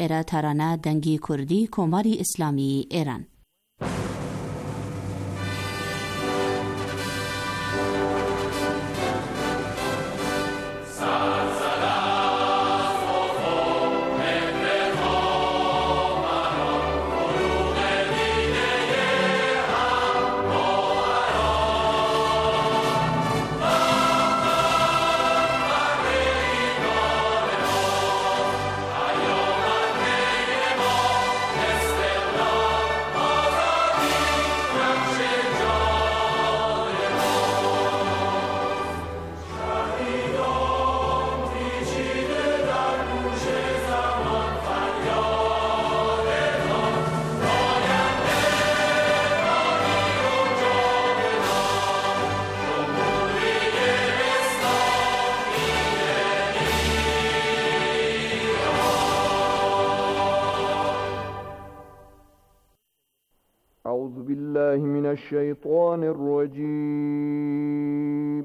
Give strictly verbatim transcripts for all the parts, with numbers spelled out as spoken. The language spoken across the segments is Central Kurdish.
ایره ترانه دنگی کردی کماری اسلامی ایران. أعوذ بالله من الشيطان الرجيم.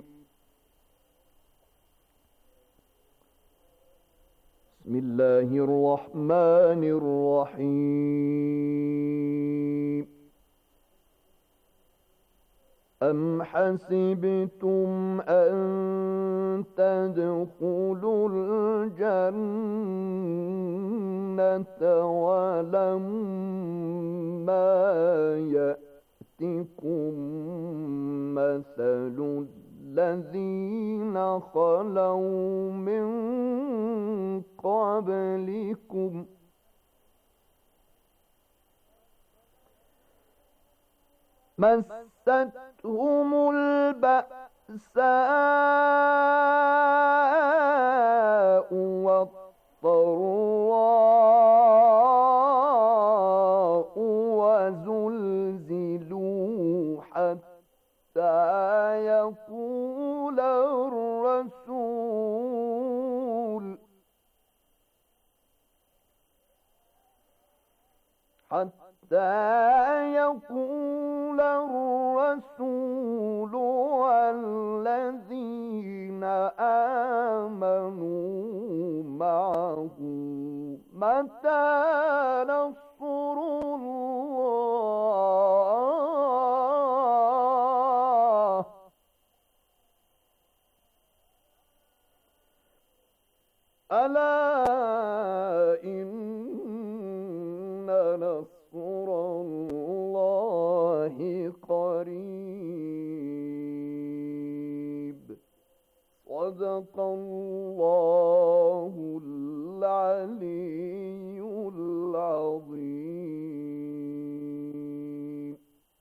بسم الله الرحمن الرحيم. أم حسبتم أن تدخلوا الجنة ولما يأتكم مثل الذين خلوا من قبلكم مستهم البأساء والضراء وزلزلوا حتى يقول الرسول حتى يقول الرسول والذين آمنوا معه متى نصر الله ألا إن نصر الله قريب. صدق الله العلي العظيم.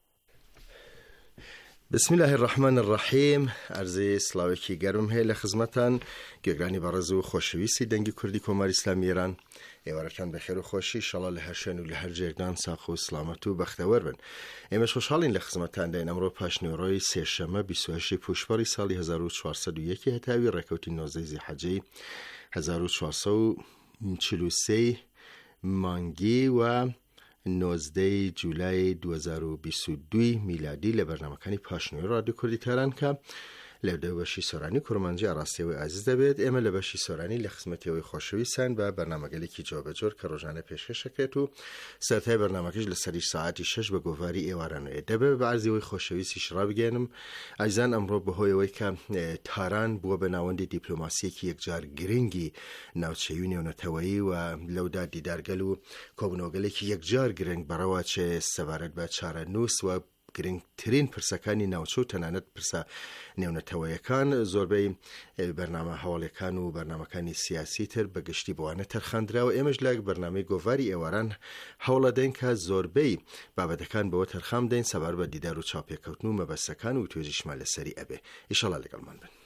بسم الله الرحمن الرحیم. عرض سلاوکی گرم هی لخدمتان گرانی برزو خوشویسی دنگی کردی کمر اسلامی ایران. ایوارکان بخیر و خوشی شالا لهرشن و لهر جردان ساخ و سلامت و بختور بن. ایمش خوشحالین لخدمتان دین امرو پاشنوروی سه شنبه بیست و هشت پوشباری سالی هزار و چهارصد و یک هتاوی رکوتی نوزده ذی‌حجه هزار و چهارصد و چهل و سه مانگی و نوزده جولای دو هزار و بیست و دو میلادی لبرنامه‌کانی پاشنوی رادیو کردی تهران که لوده باشی سورانی کرمانجی عراسی و عزیز دبید اما لباشی سورانی لخدمتی و خوشوی سن و برنامه گلی کی جا بجور که روزانه پیشکش کرد سرتای برنامه کش لسری ساعتی شش به گواری ایوارانه دبه و عرضی و خوشوی سی شراب گینم عزیزان امرو به های وی که تهران بو به نواند دیپلماسی که یک جار گرینگی نوچهیونی و نتوایی و لوده دیدارگلو کوبنوگلی که یک جار گرینگ برای چه سوارد به چاره نوس و گرینگ ترین پرسکانی ناوچو تنانت پرسا نێونەتەوەیەکان زۆربەی بەرنامە هەواڵەکان و بەرنامەکانی سیاسی تر بەگشتی بۆوانە تەرخاندراوە. ئێمەش لە بەرنامەی گۆڤاری ئێواران هەوڵە دەین کە زۆربەی بابەتەکان بەوە تەرخام دەین سەبار بە دیدار و چاوپێکەوتن و مەبەستەکان و توێژیشمان لەسەری ئەبێ. ئیشەڵا لەگەڵمان بن.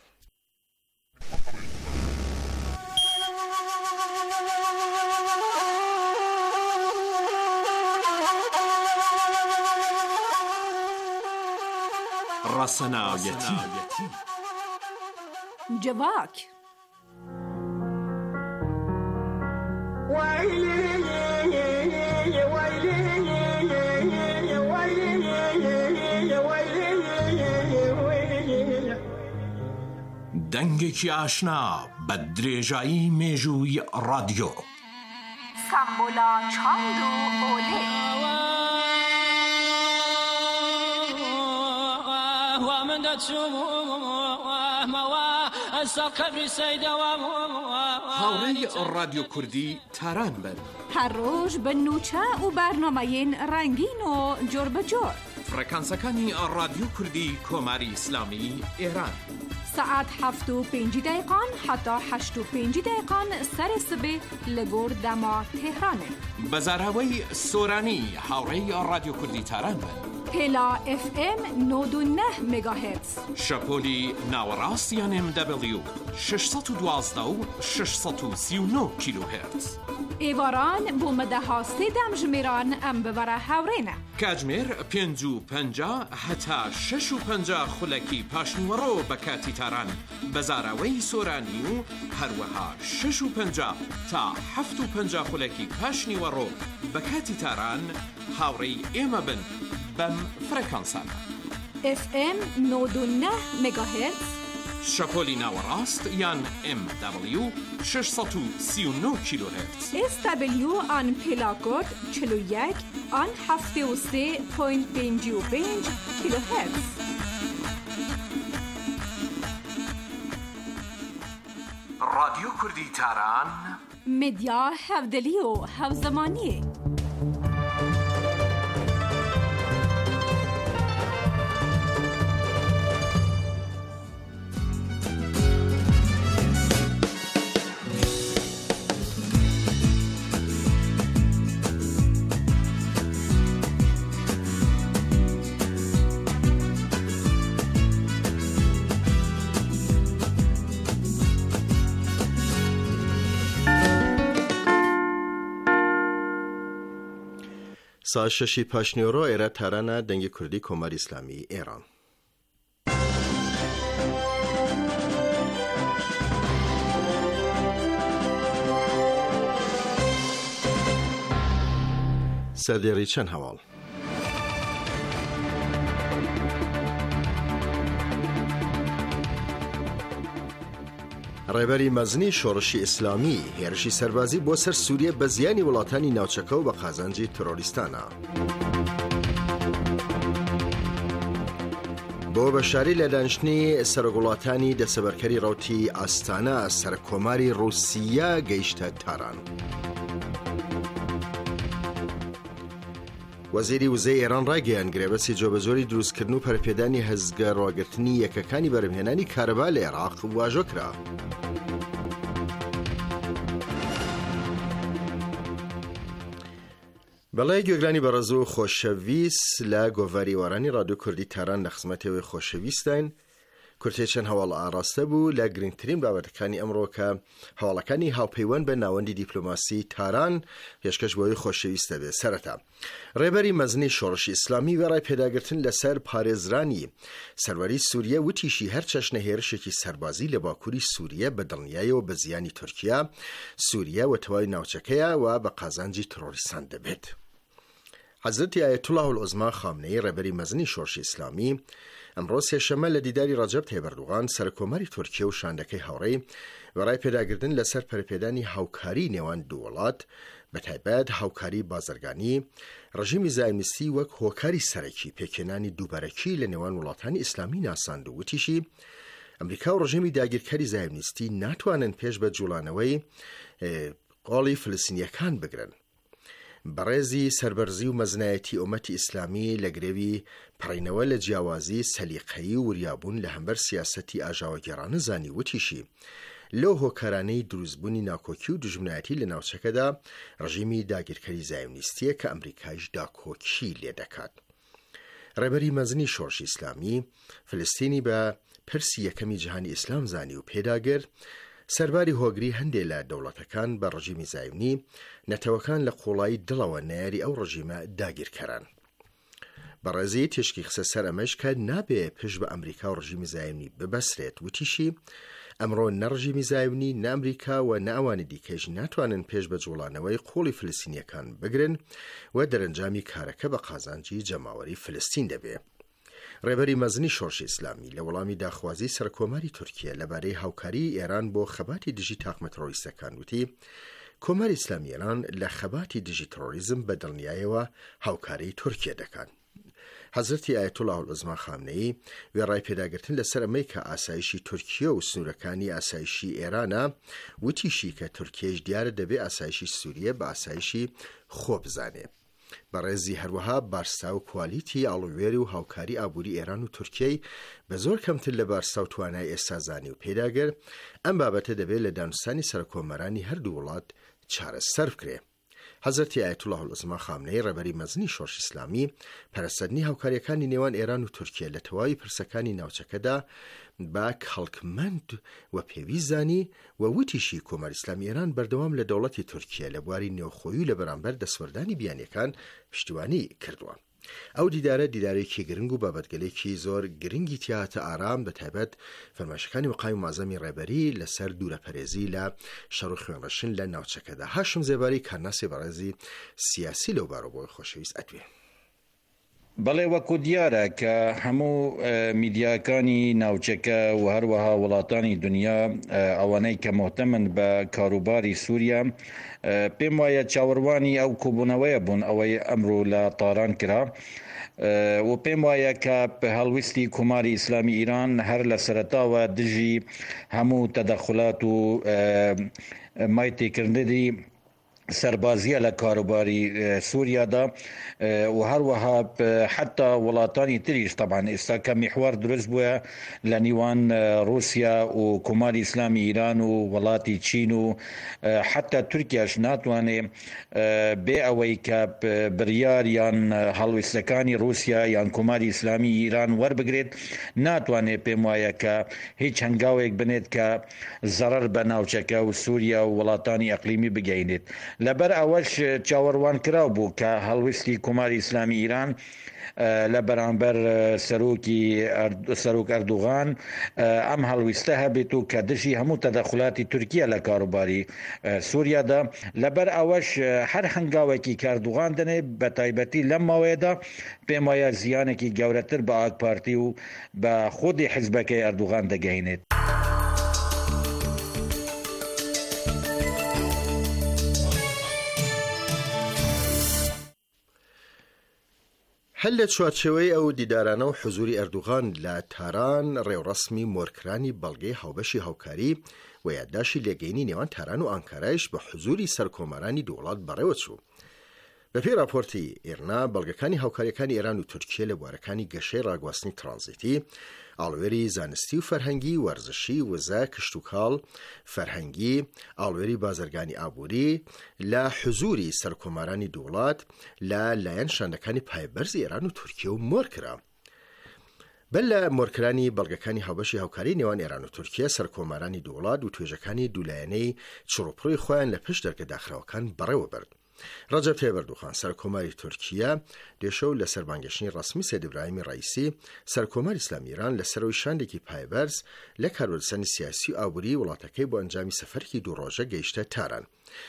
راسناویەتی جواک دەنگێکی ئاشنا بە درێژایی مێژووی ڕادیۆ سمبولا چاند و اوله هاوڕێی رادیۆ کوردی تاران بن. هر روز به نوچه و برنامه رنگین و جور به جور. فرکانسەکانی رادیۆ کوردی کۆماری ئیسلامی ئێران. ساعت هفت و پنج دقیقان حتی هشت و پنج دقیقان سر سبه لگور دما تهرانه. بەزاراوەی سۆرانی هاوڕێی رادیۆ کوردی تاران بن. پلا اف ام نود و نه مگاهرتز. شەپۆلی ناوەڕاستیان ام دبلیو ششصد و دوازده و ششصد و سی و نه کیلوهرتز. ایواران بو مدەها سێدەم ژمێران ئەم ببەرە هاوڕێنە. کاتژمێر پێنج و پەنجا هەتا شەش و پەنجا خولەکی پاشنیوەڕۆ بە کاتی تاران بەزاراوەی سۆرانی و هەروەها شەش و پەنجا تا هەفت و پەنجا خولەکی پاشنیوەڕۆ بە کاتی تاران هاوڕێی ئێمە بن بەم فرەکانسانە. اف ام نود و نه مگاهرتز. شەپۆلی ناوەڕاست یان ام دبلیو ششصد و سی و نه کیلوهرتز. اس دبلیو آن پلاکۆد چل و یک آن هەفتێ و سێ پۆینت پێنج و پێنج کیلوهرتز. رادیۆ کوردی تاران مدیا هەودەلی و هەوزەمانیە. ساعت ششی پاشنیوەڕۆ ئێرە تارانە دەنگی کوردی کۆماری ئیسلامی ئێران. سەردێڕی چەند هەواڵ. ڕێبەری مەزنی شۆڕشی ئیسلامی هێرشی سەربازی بۆ سەر سووریە بە زیانی وڵاتانی ناوچەکە و بە قازانجی تۆرۆریستانە. بۆ بەشاری لە دانیشتنی سەرۆکوڵاتانی دەسەبەرکەری ڕەوتی ئاستانە سەرکۆماری ڕووسیا گەیشتە تاران. وەزیری وزەی ئێران ڕاگەیان گرێبەسی جۆبەجۆری دروستکردن و پەرپێدانی هەزگە ڕواگرتنی یەکەکانی بەرهێنانی کارەبا لە عێراق واژۆ کرا. بەڵای گوێگرانی بەڕێز و خۆشەویست لە گۆڤاریوارانی رادیۆ کوردی تاران لە خزمەتەوەی خۆشەویستین. کورتێ چەند هەواڵ ئاڕاستە بوو لە گرنگترین بابەتەکانی ئەمڕۆ کە هەواڵەکانی هاوپەیوەند بە ناوەندی دیپلۆماسی تاران پێشکەش بۆی خۆشەویستە بێ. سەرەتا ڕێبەری مەزنی شۆڕشی ئیسلامی وێڕای پێداگرتن لەسەر پارێزرانی سەروەری سووریە وتیشی هەر چەشنە هێرشێکی سەربازی لە باکووری سووریە بە دڵنیایەوە بە زیانی تورکیا سووریە و تەواوی ناوچەکەیە و بە قازانجی تۆرۆریستان دەبێت. حەزرەتی ئایەتوڵاه العوزما خامنەی ڕێبەری مەزنی شۆڕشی ئیسلامی ئەمڕۆ سێشەمە لە دیداری ڕەجەب تایب ئەردوغان سەرکۆماری تورکیا و شاندەکەی هاوڕێی وەڕای پێداگرتن لەسەر پەرپێدانی هاوکاری نێوان دوو وڵات بەتایبەت هاوکاری بازرگانی ڕژیمی زایمنیستی وەک هۆکاری سەرەکی پێکێنانی دووبارەکی لە نێوان وڵاتانی ئیسلامی ناساند و وتیشی ئەمریکا و ڕژیمی داگیرکاری زایمنیستی ناتوانن پێش بە جوڵانەوەی قۆڵی فلستینیەکان بگرن. بەڕێزی سەربەرزی و مەزنایەتی ئومەتی ئیسلامی لە گرێوی پڕینەوە لە جیاوازی سەلیقەیی و وریابوون لە هەمبەر سیاسەتی ئاژاوەگێڕانە زانی وتیشی لەو هۆکارانەی دروستبوونی ناکۆکی و دژمنایەتی لە ناوچەکەدا ڕژیمی داگیرکەری زایمنیستیە کە ئەمریکایش داکۆکی لێ دەکات. ڕێبەری مەزنی شۆڕشی ئیسلامی فلستینی بە پرسی یەکەمی جیهانی ئیسلام زانی و پێداگرت سەرباری هۆگری هەندێک لە دەوڵەتەکان بە ڕژیمی زایمنی نەتەوەکان لە قوڵایی دڵەوە نایاری ئەو ڕژیمە داگیرکەران. بەڕێزی تشکی خسە سەر ئەمەش کە نابێ پشت بە ئەمریکا و ڕژیمی زایمنی ببەسرێت وتیشی ئەمڕۆ نەڕژیمی زایمنی نامریکا و ناوانی دیکەش ناتوانن پێش بە جوڵانەوەی قوڵی فلستینیەکان بگرن و دەرەنجامی کارەکە بە قازانجی جەماوەری فلستین دەبێ. ڕێبەری مەزنی شۆڕشی ئیسلامی لە وەڵامی داخوازی سەرکۆماری تورکیا لەبارەی هاوکاری ئێران بۆ خەباتی دژی تاقمە تۆرۆریستەکان وتی کۆماری ئیسلامی ئێران لە خەباتی دژی تۆڕیزم بە دڵنیایەوە هاوکاری تورکیا دەکات. حەزرەتی ئایەتوڵڵاه العوزما خامنەیی وێڕای پێداگرتن لەسەر ئەمەی کە ئاسایشی تورکیا و سنوورەکانی ئاسایشی ئێرانە، وتیشی کە تورکیەش دیارە دەبێ ئاسایشی سووریە بە ئاسایشی خۆ بزانێ. بەڕێزی هەروەها بارستا و کوالیتی ئاڵوێری و هاوکاری ئابووری ئێران و تورکیای بە زۆر کەمتر لە بارستا و توانای ئێستازانی و پێداگەر، ئەم بابەتە دەبێت لە دانوستانی سەرکۆمەرانی هەردوو وڵات چارەسەر بکرێ. حەزرەتی ئایەتوڵڵاه العوزما خامنەی ڕێبەری مەزنی شۆڕشی ئیسلامی پەرەسەندنی هاوکاریەکانی نێوان ئێران و تورکیا لە تەواوی پرسەکانی ناوچەکەدا با خەڵکمەند و پێویستزانی و وتیشی کۆماری ئیسلامی ئێران بەردەوام لە دەوڵەتی تورکیا لە بواری نێوخۆیی لە بەرامبەر دەسوەردانی بیانیەکان پشتیوانی کردووە. ئەو دیدارە دیدارێکی گرنگ و بابەتگەلێکی زۆر گرنگی تیاتە ئارام بە تایبەت فەرمایشەکانی مقامی معزەمی ڕێبەری لەسەر دوورەپەرێزی لە شەڕ و خوێنڕەشن لە ناوچەکەدا. هاشم زێباری کارناسی بەڕێزی سیاسی لەو بارەبۆی خۆشەویست ئەدوێ. بەڵێ وەکو دیارە کە هەموو میدیاکانی ناوچەکە و هەروەها وڵاتانی دنیا ئەوانەی کە مهتەمن بە کاروباری سووریا پێم وایە چاوەڕوانی ئەو کۆبوونەوەیە بوون ئەوەی ئەمڕۆ لە تاران کرا و پێم وایە کە هەڵویستی کۆماری ئیسلامی ئیران هەر لە سەرەتاوە دژی هەموو تەدەخولات و مای تێکردنی سەربازیە لە کاروباری سووریادا و هەروەها حتا وڵاتانی تریش طبعا ئێستا کە میحوار دروست بووە لە نیوان رووسیا و کۆماری ئیسلامی ئیران و وڵاتی چین و حتا تورکیاش ناتوانێ بێ ئەوەی کە بڕیار یان هەڵویستەکانی رووسیا یان کۆماری ئیسلامی ئیران وەربگرێت، ناتوانێت پێم وایە کە هیچ هەنگاوێک بنێت کە زەرەر بە ناوچەکە و سووریا و وڵاتانی ئەقلیمی بگەینێت. لەبەر ئەوەش چاوەڕوان کراو بوو کە هەڵویستی کۆماری ئیسلامی ئیران لە بەرامبەر سەرۆکی سەرۆک ئەردوغان ئەم هەڵویستە هەبێت و کە دژی هەموو تەدەخولاتی تورکیا لە کاروباری سووریادا. لەبەر ئەوەش هەر هەنگاوێکی کاردوغان دەنێ بە تایبەتی لەم ماوەیەدا پێم وایە زیانێکی گەورەتر بە ئاک پارتی و بە خودی حیزبەکەی ئەردوغان دەگەینێت. هەل لە چوارچێوەی ئەو دیدارانە و حزوری ئەردوغان لە تاران ڕێوڕەسمی مۆرکرانی بەڵگەی هاوبەشی هاوکاری و یادداشی لێگەینی نێوان تاران و ئانکارایش بە حزوری سەرکۆمەرانی دووڵات بەڕێوە چوو. بەپێی راپۆرتی ئێرنا بەڵگەکانی هاوکاریەکانی ئێران و تورکیە لە بوارەکانی گەشەی ڕاگواستنی ترانزیتی، ئاڵوێری زانستی و فەرهەنگی، وەرزشی، وزە، کشتوکاڵ، فەرهەنگی، ئاڵوێری بازرگانی ئابووری لە حزوری سەرکۆمەرانی دووڵات لە لایەن شانەکانی پایبەرزی ئێران و تورکیە و مۆرکرا. بەل لە مۆرکرانی بەڵگەکانی هاوبەشی هاوکاری نێوان ئێران و تورکیە سەرکۆمەرانی دووڵات و توێژەکانی دوولایەنەی چڕوپڕۆی خۆیان لە پشت دەرگەداخراوەکان بەڕێوە برد. ڕەجەب تایب ئەردوغان سەرکۆماری تورکیا دێشەو لە سەربانگەشتنی ڕەسمی سەید ئیبراهیمی ڕەئیسی سەرکۆماری ئیسلامی ئیران لەسەرەوەی شاندێکی پایبەرز لە کاروبارسانی سیاسی و ئابووری وڵاتەکەی بۆ ئەنجامی سەفەرێکی دوو ڕۆژە گەیشتە تاران.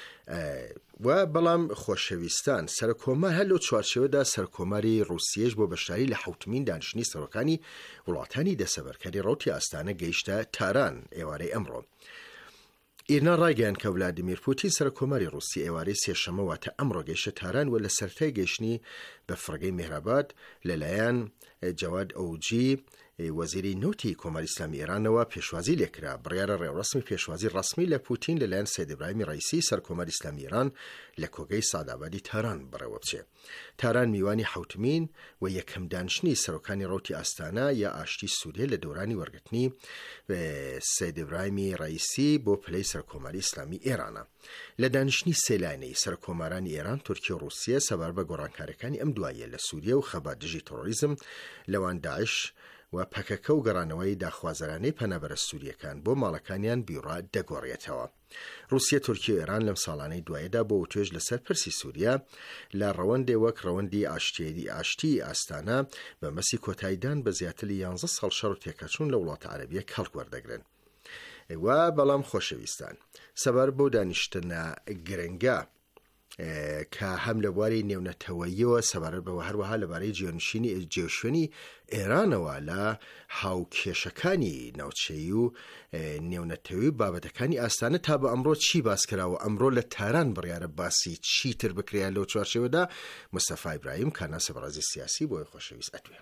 و بەڵام خۆشەویستان سەرکۆمار هەر لەو چوارچێوەدا سەرکۆماری رووسیەش بۆ بەشداری لە حوتمین دانیشتنی سەرۆکانی وڵاتانی دەسەبەرکاری ڕەوتی ئاستانە گەیشتە تاران ئێوارەی ئەمڕۆ. ئیرنا ڕایگەیان کە ولادیمیر پوتین سەرکۆماری رووسی ئێوارەی سێشەمە واتە ئەمڕۆ گەیشتە تاران و لە سەرەتای گەیشتنی بە فڕگەی میهراباد لەلایەن جەواد ئەوجی وەزیری نوتی کۆماری ئیسلامی ئێرانەوە پێشوازی لێکرا. بڕیارە ڕێوڕەسمی پێشوازی ڕەسمی لە پوتین لەلایەن سەید ئیبراهیمی ڕەئیسی سەرکۆماری ئیسلامی ئێران لە کۆگەی سادابادی تاران بڕێوە بچێ. تاران میوانی حوتمین و یەکەم دانیشتنی سەرۆکانی ڕەوتی ئاستانە یا ئاشتی سووریا لە دەورانی وەرگرتنی سەید ئیبراهیمی ڕەئیسی بۆ پلەی سەرکۆماری ئیسلامی ئێرانە. لە دانیشتنی سێلانەی سەرکۆمەرانی ئێران، تورکیا و رووسیا سەبار بە گۆڕانکاریەکانی ئەم دوایە لە سووریا و خەبات دژی تۆڕۆریزم لەوان داعش و پەکەکە و گەڕانەوەی داخوازەرانەی پەنابەرە سووریەکان بۆ ماڵەکانیان بیڕا دەگۆڕێتەوە. رووسیا، تورکیا و ئێران لەم ساڵانەی دوایەدا بۆ توێژ لەسەر پرسی سووریا لە ڕەوەندێ وەک ڕەوەندی ئاشتیێدی ئاشتی ئاستانە بە مەسی کۆتاییدان بە زیاتر لە یانزە ساڵ شەڕ و تێکەچوون لە وڵاتە عەرەبیە کەڵک وەردەگرن. و بەڵام خۆشەویستان سەبار بۆ دانیشتنە گرنگە کە هەم لە بواری نێونەتەوەییەوە سەبارەت بەوە هەروەها لەبارەی جێنشینی جێشوێنی ئێرانەوە لە هاوکێشەکانی ناوچەیی و نێونەتەوەی بابەتەکانی ئاستانە تا بە ئەمڕۆ چی باس کراوە ئەمڕۆ لە تاران بڕیارە باسی چیتر بکرێن لەو چوارچێوەدا مستەفا ئیبراهیم کارناسە بەڕێزی سیاسی بۆی خۆشەویست ئەتوێ.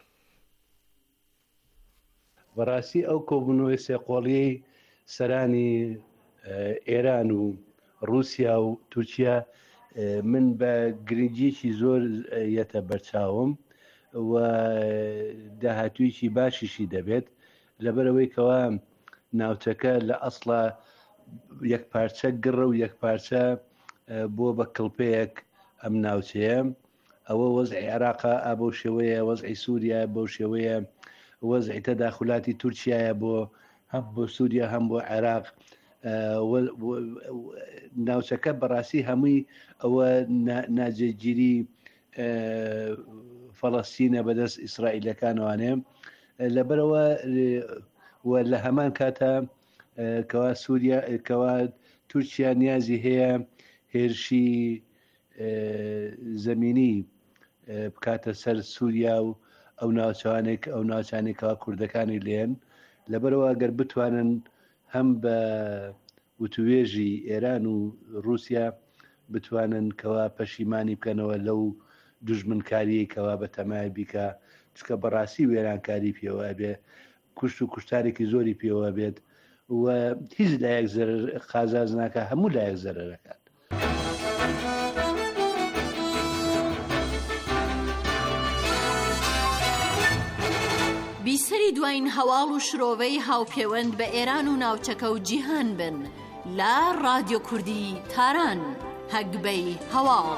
بەڕاستی ئەو کۆبوونەوەی سێقۆڵیەی سەرانی ئێران و رووسیا و تورکیا من بە گرنگیکی زۆر یەتە بەرچاوم و داهاتوویکی باشیشی دەبێت لەبەرەوەی کەوا ناوچەکە لە ئەسڵە یەک پارچە گڕە و یەک پارچە بۆ بە کڵپەیەک ئەم ناوچەیە ئەوە وەزعی عێراقا ئابۆ شێوەیە وەزعی سووریا بۆ شێوەیە وەزعی تەداخلاتی تورکیایە بۆ هەم بۆ سووریا هەم بۆ عێراق ناوچەکە بەڕاستی هەمووی ئەوە ناجێگیری فەڵەستینە بەدەست ئیسرائیلەکانوانێ لەبەرەوە لە هەمان کاتە کەوا سووریا کەوا تورکیا نیازی هەیە هێرشی زەمینی بکاتە سەر سووریا و ئەو ناوچوانێک ئەو ناوچانێکەوە کوردەکانی لێن لەبەرەوە ئەگەر بتوانن هەم بە وتوێژی ئێران و رووسیا بتوانن کەوا پەشیمانی بکەنەوە لەو دوژمنکاریی کەوا بە تەمای بیکە چکە بەڕاستی وێرانکاری پێوە بێ کوشت و کوشتارێکی زۆری پێوە بێت و هیچ لایەک زەرەر قازاز ناکە هەموو لایەک زەرەرەکات. بیسەری دوایین هەواڵ و شرۆڤەی هاوپەیوەند بە ئێران و ناوچەکە و جیهان بن لە ڕادیۆ کوردی تاران هەگبەی هەواڵ.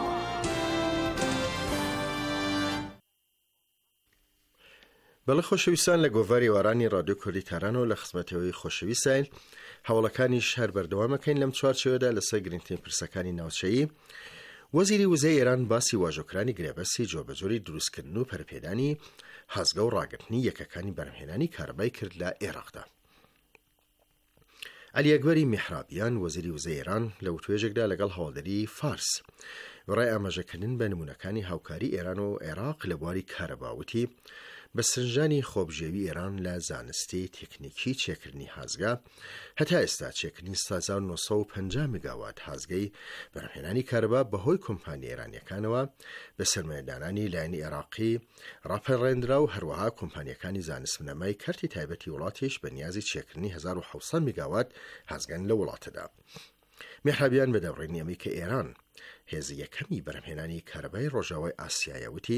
بەڵێ خۆشەویستان لە گۆڤاری وارانی ڕادیۆ کوردی تارانەوە لە خزمەتەوەی خۆشەویستین هەوڵەکانی شار بەردەوامەکەین لەم چوارچێوەدا لەسەر گرنگترین پرسەکانی ناوچەیی. وەزیری وزەی ئێران باسی واژۆکرانی گرێبەستی جۆبەجۆری دروستکردن و پەرپێدانی هەزگە و ڕاگررتنی یەکەکانی بەرهێنانی کارەبای کرد لە عێراقدا. عەلی ئەکبەری میحرابیان وەزیری وزەی ئێران لە وتوێژێکدا لەگەڵ هەوڵدەری فارس بەڕای ئاماژەکردن بە نمونەکانی هاوکاری ئێران و عێراق لە بواری کارەباوتی بە سنجانی خۆبژێوی ئێران لە زانستی تکنیکی چێکردنی هازگا هەتا ئێستا چێکردنی سە هەزار و نۆ سەد و پەنجا میگاوات هازگەی بەرهێنانی کارەبا بەهۆی کۆمپانیای ئێرانیەکانەوە بە سەرمایەدارانی لایەنی عێراقی ڕاپەڕێنرا و هەروەها کۆمپانیەکانی زانستبنەمای کارتی تایبەتی وڵاتیش بە نیازی چێکردنی هەزار و حەوت سەد میگاوات هازگان لە وڵاتەدا. میحرابیان بە دەوڕێنی ئەمەی کە ئێران هێزی یەکەمی بەرهێنانی کارەبای ڕۆژاوای ئاسیایە وتی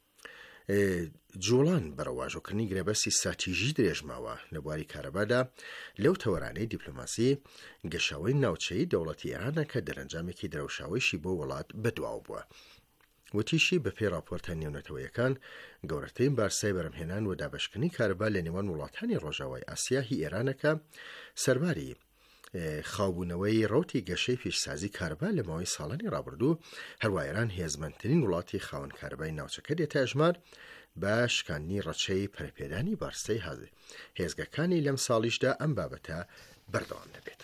جوڵان بەرەواژۆکردنی گرێبەستی استراتیژی درێژماوە لە بواری کارەبادا لەو تەوەرانەی دیپلۆماسی گەشاوی ناوچەی دەوڵەتی ئێرانە کە دەرەنجامێکی دەرەوشاویشی بۆ وڵات بەدواو بووە. وتیشی بەپێی راپۆرتە نێونەتەوەیەکان گەورەترین بارسای بەرهێنان و دابەشکردنی کارەبا لە نێوان وڵاتانی ڕۆژاوای ئاسیا هی ئێرانەکە سەرباری خاوبوونەوەی ڕوتی گەشەی پیشسازی کارەبا لە ماوەی ساڵانی ڕابردوو هەروە ئێران هێزمەندترین وڵاتی خاوەن کارەبای ناوچەکە دێتە ئەژمار بە شکاندنی ڕەچەی پەرپێدانی بارستەی هێزگەکانی لەم ساڵیشدا ئەم بابەتە بەردەوام دەبێت.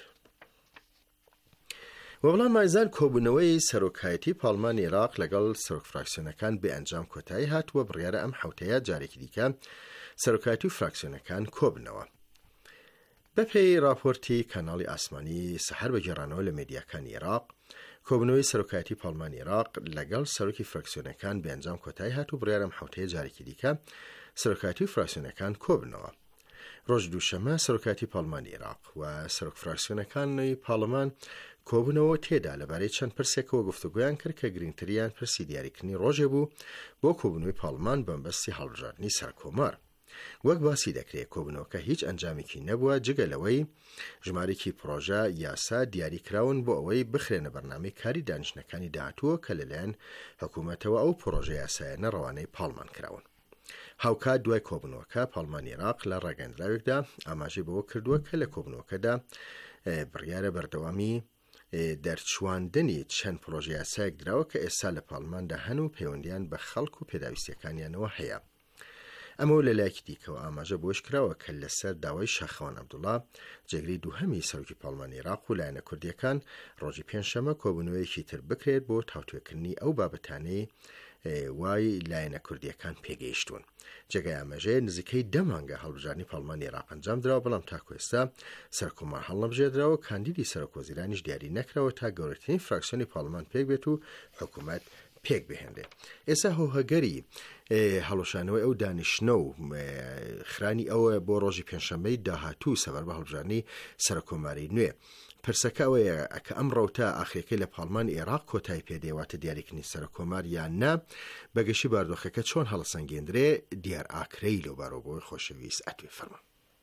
وەڵام مایزان کۆبوونەوەی سەرۆکایەتی پاڵمانی عێراق لەگەڵ سەرۆک فراکسیۆنەکان بێ ئەنجام کۆتایی هاتووە بڕیارە ئەم حوتەیە جارێکی دیکە سەرۆکایەتی و فراکسیۆنەکان کۆبنەوە. بەپێی راپۆرتی کاناڵی ئاسمانی سەحەر بەگێڕانەوە لە مێدیاکانی عێراق کۆبنەوەی سەرۆکایەتی پاڵمانی عێراق لەگەڵ سەرۆکی فراکسیۆنەکان بێ ئەنجام کۆتایی هاتوو بڕیارە ئەم حوتەیە جارێکی دیکە سەرۆکایەتی و فراکسیۆنەکان کۆبنەوە. ڕۆژ دووشەمە سەرۆکایەتی پاڵمانی عێراق و سەرۆک فراکسیۆنەکانی پاڵەمان کۆبوونەوە تێدا لەبارەی چەند پرسێکەوە گفتوگویان کرد کە گرنگتریان پرسی دیاریکردنی ڕۆژێ بوو بۆ کۆبوونەوەی پاڵمان بەمبەستی هەڵبژاردننی سەرکۆمار. وەک باسی دەکرێت کۆبوونەوەکە هیچ ئەنجامێکی نەبووە جگە لەوەی ژمارێکی پرۆژە یاسا دیاریکراون بۆ ئەوەی بخرێنە بەرنامەی کاری دانیشتەکانی داهاتووە کە لەلایەن حکوومەتەوە ئەو پرۆژە یاسایانە ڕەوانەی پاڵمان کراون. هاوکات دوای کۆبوونەوەکە پاڵمانی عێراق لە ڕاگەندراوێکدا ئاماژەی بەوە کردووە کە لە کۆبوونەوەکەدا بڕیارە بەردەوامی دەرچواندنی چەند پرۆژە یاسایەک دراوە کە ئێستا لە پاڵماندا هەن و پەیوەندیان بە خەڵک و پێداویستیەکانیانەوە هەیە. ئەمە لەلایەکی دیکەوە ئاماژە بۆش کراوە کە لەسەر داوای شاخەوان عەبدوڵڵا جێگری دووهەمی سەرۆکی پاڵمانی عێراق و لایەنە کوردیەکان ڕۆژی پێنجشەمە کۆبوونەوەیەکی تر بکرێت بۆ تاوتوێکردنی ئەو بابەتانەی وای لایەنە کوردیەکان پێگەیشتون. جێگای ئاماژەیە نزیکەی دە مانگە هەڵبژاردنی پاڵمانی عێراق ئەنجام درراوە، بەڵام تاکو ئێستا سەرکۆمار هەڵنەبژێردراوە، کاندیدی سەرۆکوەزیرانیش دیاری نەکراوە تا گەورەترین فراکسیۆنی پاڵمان پێک بێت و حکوومەت پێک بهێنرێت. ئێستا هۆهەگەری هەڵۆشانەوەی ئەو دانیشتنە و خرانی ئەوە بۆ ڕۆژی پێنجشەممەی داهاتوو سەبەر بە هەڵبژاردنی سەرکۆماری نوێ. پرسەکە ئەوەیە ئەکە ئەم ڕەوتە ئاخرەکەی لە پاڵمانی عێراق کۆتایی پێدێواتە دیاریکردنی سەرکۆمار یان نا، بەگەشی باردۆخەکە چۆن هەڵسەنگێندرێ دیار ئاکرەی لەوبارەوە بۆی خۆشەویست ئەتوێ فەرمە.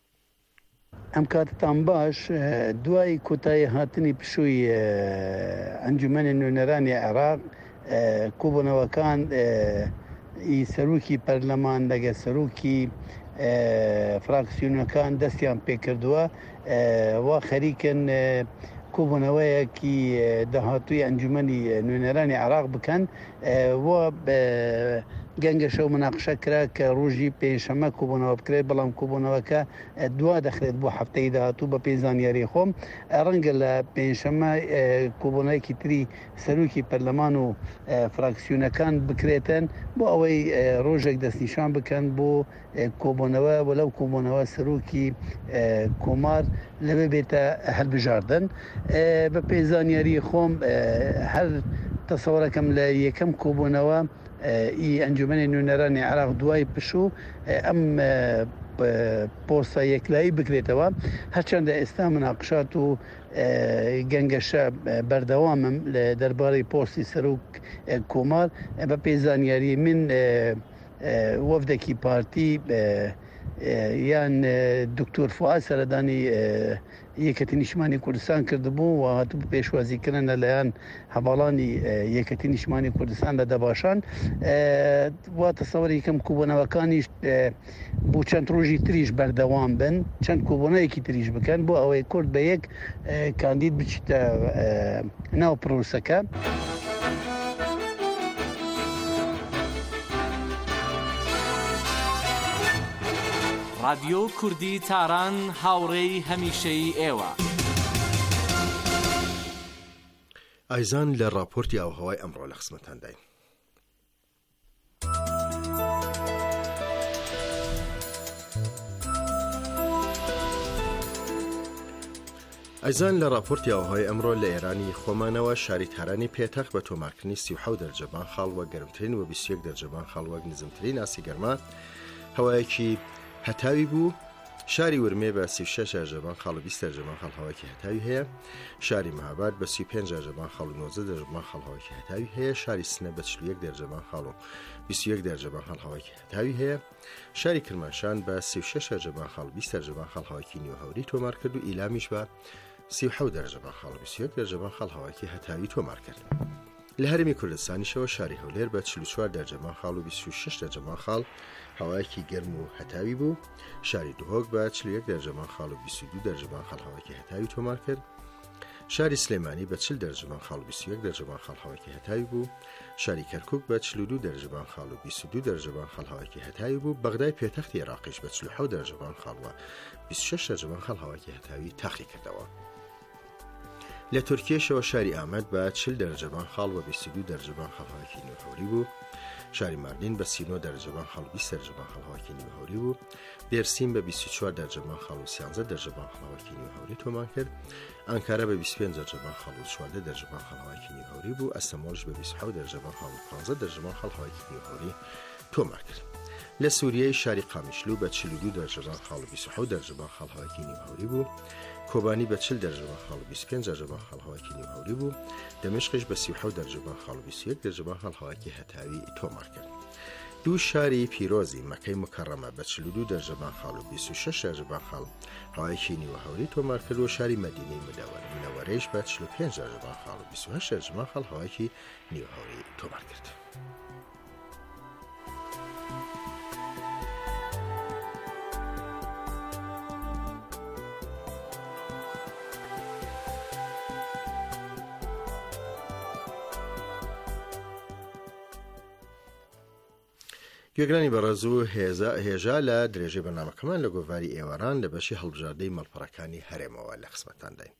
ئەم کاتتان باش دوای کۆتایی هاتنی پشووی ئەنجومەنی نوێنەرانی عێراق کۆبوونەوەکان سەرۆکی پەرلەمان لەگە سەرۆکی فراکسیۆنەکان دەستیان پێکردووە وا خەریکن کۆبوونەوەیەکی داهاتووی ئەنجومەنی نوێنەرانی عێراق بکەن و گەنگەشە و مناقشە کرا کە ڕۆژی پێنجشەممە کۆبوونەوە بکرێت، بەڵام کۆبوونەوەکە دوا دەخرێت بۆ هەفتەی داهاتوو بە پێزانیاری خۆم. ڕەنگە لە پێنجشەممە کۆبوونەوەیەکی تری سەرۆکی پەرلەمان و فراکسیۆنەکان بکرێتن بۆ ئەوەی ڕۆژێک دەستنیشان بکەن بۆ کۆبوونەوە و لەو کۆبوونەوە سەرۆکی کۆمار لەبێ بێتە هەڵبژاردن. بە پێزانیاری خۆم هەر تەسەوەرەکەم لە یەکەم کۆبوونەوە ئی ئەنجومەنی نوێنەرانی عێراق دوای پشوو ئەم پۆستە یەکلایی بکرێتەوە، هەرچەندە ئێستا مناقشات و گەنگەشە بەردەوامم لە دەربارەی پۆستی سەرۆک کۆمار. بە پێزانیاری من وەفدێکی پارتی یان دکتۆر فواد سەردانی یەکەتی نیشتمانی کوردستان کردبوو و هاتوو پێشوازیکردن لەلایەن هەواڵانی یەکەتی نیشتمانی کوردستان لە دەباشان. وا تەسەوەری یەکەم کۆبوونەوەکانیش بۆ چەند ڕۆژی تریش بەردەوام بن، چەند کۆبوونەیەکی تریش بکەن بۆ ئەوەی کورد بە یەک کاندید بچیتە ناو پرۆسەکە. رادیۆ کوردی تاران هاوڕێی هەمیشەی ئێوە. ئایزان لە راپۆرتی ئاوهەوای ئەمڕۆ لە خزمەتان داین. ئایزان لە راپۆرتی ئاوهەوای ئەمڕۆ لە ئێرانی خۆمانەوە شاری تارانی پێتەخت بە تۆمارکردنی سی و حەوت دەرەجەبان خاڵ وە گەرمترین و بیست و یەک دەرەجەبان خاڵ وەک نزمترین ئاسی گەرما هەوایەکی هەتاوی بوو. شاری ورمێ بە سی و شەش دەرەجەبان خاڵ و بیست دەرەجەبان خاڵ هەوایەکی هەتاوی هەیە. شاری مەهاباد بە سی و پێنج دەرەجەبان خاڵ و نۆزدە دەرەجەبان خاڵ هەوایەکی هەتاوی هەیە. شاری سنە بە چل و یەک دەرەجەبان خاڵ و بیست و یەک دەرەجەبان خاڵ هەوایەکی هەتاوی هەیە. شاری کرماشان بە سی و شەش دەرەجەبان خاڵ و بیست دەرەجەبان خاڵ هەوایەکی نیوەهەوری تۆمار کرد و ئیلامیش بە سی و حەوت دەرەجەبان خاڵ و بیست و یەک دەرەجەبان خاڵ هەوایەکی هەتاوی تۆمار کرد. لە هەرێمی کوردستانیشەوە شاری هەولێر بە چل و چوار دەرەجەبان خاڵ و بیست و شەش دەرەجەبان خاڵ هەوایەکی گەرم و هەتاوی بوو. شاری دهۆک بە چل و یەک دەرەجەبان خاڵ و بیست و دوو دەرەجەبان خاڵ هەوایەکی هەتاوی تۆمار کرد. شاری سلێمانی بە چل دەرەجەبان خاڵ و بیست و یەک دەرەجەبان خاڵ هەوایەکی هەتاوی بوو. شاری کەرکوک بە چل و دوو دەرەجەبان خاڵ و بیست و دوو دەرەجەبان خاڵ هەوایەکی هەتاوی بوو. بەغدای پێتەختی عێراقیش بە چل و حەوت دەرەجەبان خاڵ و بیست و شەش دەرەجەبان خاڵ هەوایەکی هەتاوی تاخی کردەوە. لە تورکیەشەوە شاری ئامەد بە چل دەرەجەبان خاڵ و بیست و دوو دەرەجەبان خاڵ هەوایەکی نیوەهەوری بوو. شاری ماردین بە سی و نۆ دەرەجەبان خاڵ و بیست دەرەجەبان خاڵ هەوایەکی نیوەهەوری بوو. دێرسین بە بیست و چوار دەرەجەبان خاڵ و سیانزە دەرەجەبان خاڵ هەوایەکی نیوەهەوری تۆمار کرد. ئەنکارە بە بیست و پێنج دەرەجەبان خاڵ و چواردە دەرەجەبان خاڵ هەوایەکی نیوەهەوری بوو. ئەستەمۆڵش بە بیست و حەوت دەرەجەبان خاڵ و پانزە دەرەجەبان خاڵ هەوایەکی نیوەهەوری تۆمار کرد. لە سووریای شاری قامیشلو بە چل و دوو دەرەجەبان خاڵ و بیست و حەوت دەرەجەبان خاڵ هەوایەکی نیوەهەوری بوو. کۆبانی بە چل دەرەجەبان خاڵ و بیست و پێنج دەرەجەبان خاڵ هەوایەکی نیوەهەوری بوو. دەمشقش بە سی و حەوت دەرەجەبان خاڵ و بیست و یەک دەرەجەبان خاڵ هەوایەکی هەتاوی تۆمار کرد. دوو شاری پیرۆزی مەکەی مکەڕەمە بە چل و دوو دەرەجەبان خاڵ و بیست و شەش دەرەجەبان خاڵ هەوایەکی نیوەهەوری تۆمار کرد و شاری مەدینەی منەوەرەیش بە چل و پێنج دەرەجەبان خاڵ و بیست و هەشت دەرەجەبان خاڵ هەوایەکی نیوەهەوری تۆمار کرد. گوێگرانی بەڕێزوو هێژا لە درێژەی بەرنامەکەمان لە گۆڤاری ئێواران لە بەشی هەڵبژاردەی مەڵپەڕەکانی هەرێمەوە لە خزمەتتان داین.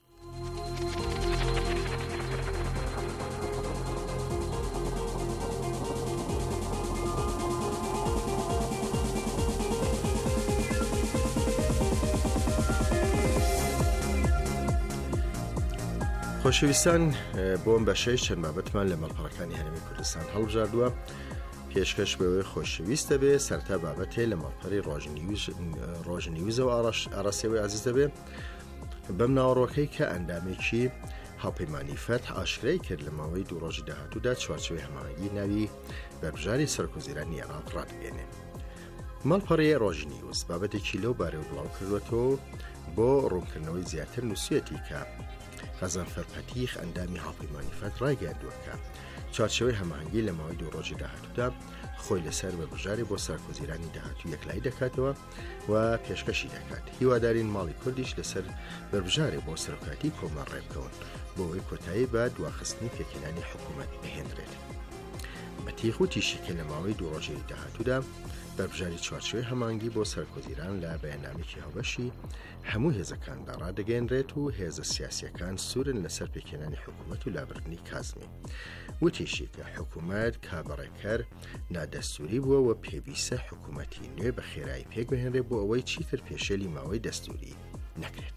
خۆشەویستان، بۆم بەشەی چەند بابەتمان لە مەڵپەڕەکانی هەرێمی کوردستان هەڵبژاردووە. پێشکەش بەوەی خۆشەویست دەبێ سەرتا بابەتێ لە مەڵپەڕی ڕۆژنیوزەوە ئاڕاستیەوەی عەزیز دەبێ بەم ناوەڕۆکەی کە ئەندامێکی هاوپەیمانی فەتح ئاشکرای کرد لە ماوەی دوو ڕۆژی داهاتوودا چوارچێوەی هەماهەنگی ناوی بەربژاری سەرکوزیرانی عێراق ڕادبێنێ. مەڵپەڕی ڕۆژنیوز بابەتێکی لەو بارەوە بڵاو کردوێتەوە بۆ ڕوونکردنەوەی زیاتر نووسێتی کە غەزەنفەر پەتیخ ئەندامی هاوپەیمانی فەتح ڕایگەیاندووە چوارچێوەی هەماهەنگی لە ماوەی دوو ڕۆژی داهاتوودا خۆی لەسەر بەربژاری بۆ سەرکوزیرانی داهاتوو یەکلایی دەکاتەوە و پێشکەشی دەکات. هیوادارین ماڵی کوردیش لەسەر بەربژارێ بۆ سەرۆکاتی کۆمەڵ ڕێبکەون بۆ ئەوەی کۆتایی بە دواخستنی پێکهێنانی حکوومەت بهێنرێت. بەتیخ و تیشی کە لە ماوەی دوو ڕۆژی داهاتوودا بەربژاری چوارچێوەی هەماهەنگی بۆ سەرکوزیران لە بەیاننامێکی هاوبەشی هەموو هێزەکاندا ڕادەگەێنرێت و هێزە سیاسیەکان سوورن لەسەر پێکهێنانی حکوومەت و لابردنی کازمی. وتیشی کە حکوومەت کابڕێکەر نادەستوری بووە و پێویستە حکوومەتی نوێ بە خێرایی پێک بهێنرێت بۆ ئەوەی چیتر پێشێلی ماوەی دەستوری نەکرێت.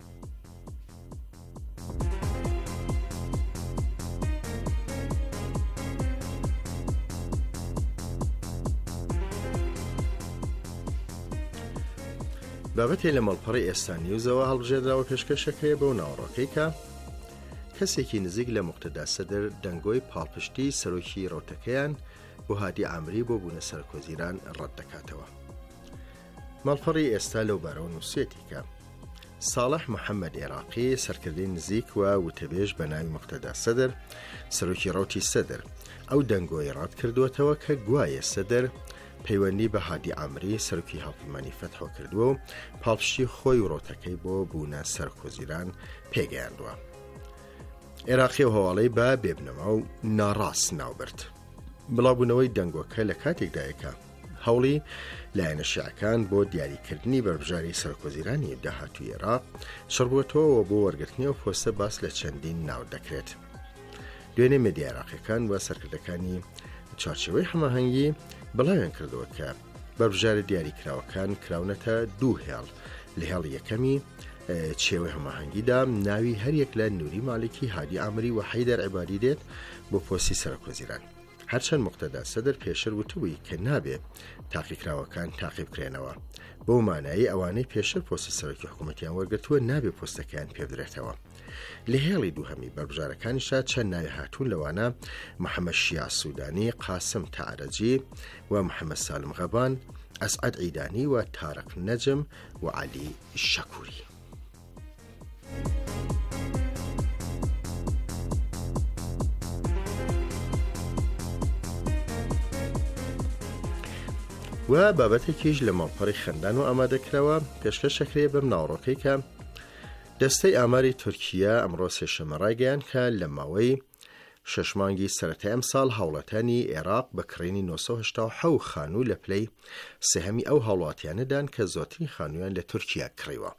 بابەتێ لە مەڵپەڕی ئێستا نیوزەوە هەڵبژێردراوە پێشکەشەکەیە بەو ناوەڕۆکەی کە کەسێکی نزیک لە موقتەدا سەدر دەنگۆی پاڵپشتی سەرۆکی ڕۆتەکەیان بۆ هادی عامری بۆ بوونە سەرکۆزیران ڕەت دەکاتەوە. مەڵپەڕی ئێستا لەو بارەوە نووسێتی کە ساڵح محەممەد عێراقی سەرکردەی نزیک و وتەبێژ بە ناوی موقتەدا سەدر سەرۆکی ڕۆتی سەدر ئەو دەنگۆی ڕات کردوێتەوە کە گوایە سەدر پەیوەندی بە هادی عامری سەرۆکی هاوپەیمانی فەتحۆ کردووە و پاڵپشتی خۆی و ڕۆتەکەی بۆ بوونە سەرکۆزیران پێگەیاندووە. عێراقی و هەواڵەی بە بێبنەما و ناڕاست ناوبرد. بڵاوبوونەوەی دەنگۆکە لە کاتێکدایەکە هەوڵی لایەنە شیعەکان بۆ دیاریکردنی بەربژاری سەرکۆزیرانی داهاتووی عێراق شڕبووەتەوە بۆ وەرگرتنی و پۆستە باس لە چەندین ناو دەکرێت. دوێنێ مێدیا عێراقیەکان و سەرکردەکانی چوارچێوەی هەماهەنگی بەڵاویان کردووە کە بەربژارە دیاریکراوەکان کراونەتە دوو هێڵ. لە هێڵی یەکەمی چێوەی هەماهەنگیدا ناوی هەریەک لە نووری ماڵێکی هادی عامری و حەیدەر عیبادی دێت بۆ پۆستی سەرکۆزیران. هەرچەند موقتەدا سەدر پێشتر وتبووی کە نابێت تاقیکراوەکان تاقیب بکرێنەوە بۆ مانایی ئەوانەی پێشتر پۆستی سەرۆکی حکوومەتیان وەرگرتووە نابێت پۆستەکەیان پێ بدرێتەوە. لە هێڵی دووهەمی بەربژارەکانیشا چەند ناوی هاتوون لەوانە محەممەد شیع سوودانی، قاسم تەعرەجی و محەممەد سالم غەبان، ئەسعەد عیدانی و تارق نەجم و عەلی شەکووری. و بابەتێکیش لە ماڵپەڕی خەندان و ئامادەکراوە پێشکەشەکرێ بەم ناوەڕۆکەی کە دەستەی ئاماری تورکیا ئەمڕۆ سێشەمە ڕایگەیاند کە لە ماوەی شەش مانگی سەرەتای ئەم ساڵ هاوڵاتیانی عێراق بە کڕینی نۆ سەد و هەشتا و حەوت خانوو لە پلەی سێهەمی ئەو هاوڵاتیانەدان کە زۆرترین خانوویان لە تورکیا کڕیوە.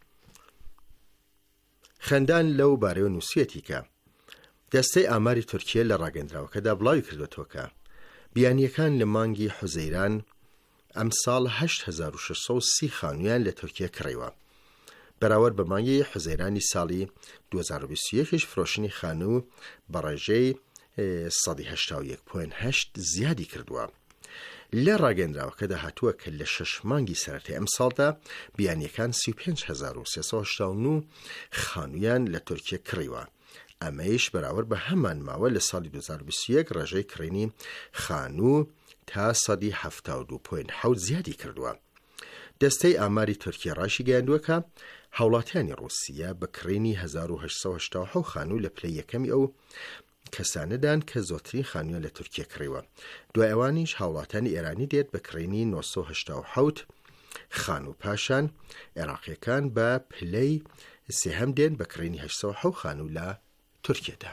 خەندان لەو بارەوە نووسێتی کە دەستەی ئاماری تورکیا لە ڕاگەندراوەکەدا بڵاوی کردوێتەوە کە بیانیەکان لە مانگی حوزەیران ئەم ساڵ هەشت هەزار و شەش سەد و سی خانوویان لە تورکیا کڕیوە. بەراورد بە مانگی حوزەیرانی ساڵی دوو هەزار و بیست و یەک فرۆشتنی خانوو بە ڕێژەی سەد و هەشتا و یەک پۆینت هەشت زیادی کردووە. لە ڕاگەندراوەکەدا هاتووە کە لە شەش مانگی سەرەتای ئەم ساڵدا بیانیەکان سی و پێنج هەزار و سێسەد و هەشتا و نۆ خانوویان لە تورکیا کڕیوە. ئەمەیش بەراورد بە هەمان ماوە لە ساڵی دوو هەزار و بیست و یەک ڕێژەی کڕینی خانوو تا سەد و هەفتاد و دوو پۆینت حەوت زیادی کردووە. دەستەی ئاماری تورکیا ڕاشی گەیاندووە کە هاوڵاتیانی ڕووسیا بە کڕینی هەزار و هەشت سەد و هەشتا و حەوت خانوو لە پلەی یەکەمی ئەو کەسانەدان کە زۆرترین خانوویان لە تورکیا کڕیوە. دوای ئەوانیش هاوڵاتیانی ئێرانی دێت بە کڕینی نۆ سەد و هەشتا و حەوت خانوو. پاشان عێراقیەکان بە پلەی سێهەم دێن بە کڕینی هەشت سەد و حەوت خانوو لە تورکیادا.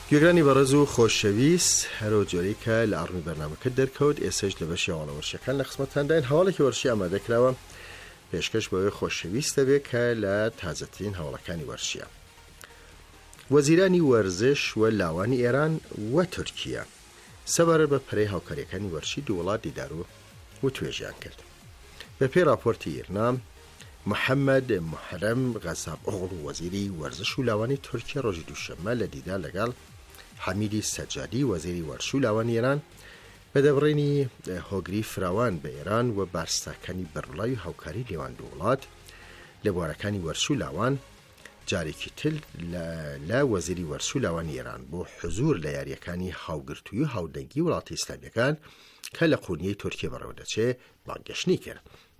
گوێگرانی بەڕێز و خۆشەویست هەرۆ جۆرەی کە لە ئاڕمی بەرنامەکە دەرکەوت ئێسش لە بەشی هەواڵە وەرشیەکان لە خزمەتتانداین هەواڵێکی وەرشی ئامادەکراوە پێشکەش بەوەی خۆشەویست دەبێت کە لە تازەترین هەوڵەکانی وەرشیە. وەزیرانی وەرزش و لاوانی ئێران و تورکیا سەبارەت بە پەرەی هاوکاریەکانی وەرشی دوو وڵات دیدار و و توێژیان کرد. بە پێی راپۆرتی ئیرنا محەممەد محەرەم غەزاب ئۆغڵ وەزیری وەرزش و لاوانی تورکیا ڕۆژی دووشەممە لە دیدار لەگەڵ حەمیدی سەجادی وەزیری وەرش و لاوانی ئێران بە دەبڕێنی هۆگری فراوان بە ئێران و بارستاکانی بەرڵای و هاوکاری لێوان دوو وڵات لە بوارەکانی وەرش و لاوان جارێکی تر لە وەزیری وەرش و لاوانی ئێران بۆ حزور لە یاریەکانی هاوگرتووی و هاودەنگی وڵاتی ئیسلامیەکان کە لە قونیەی تورکیا بەڕێوە دەچێت بانگەشتنی کرد.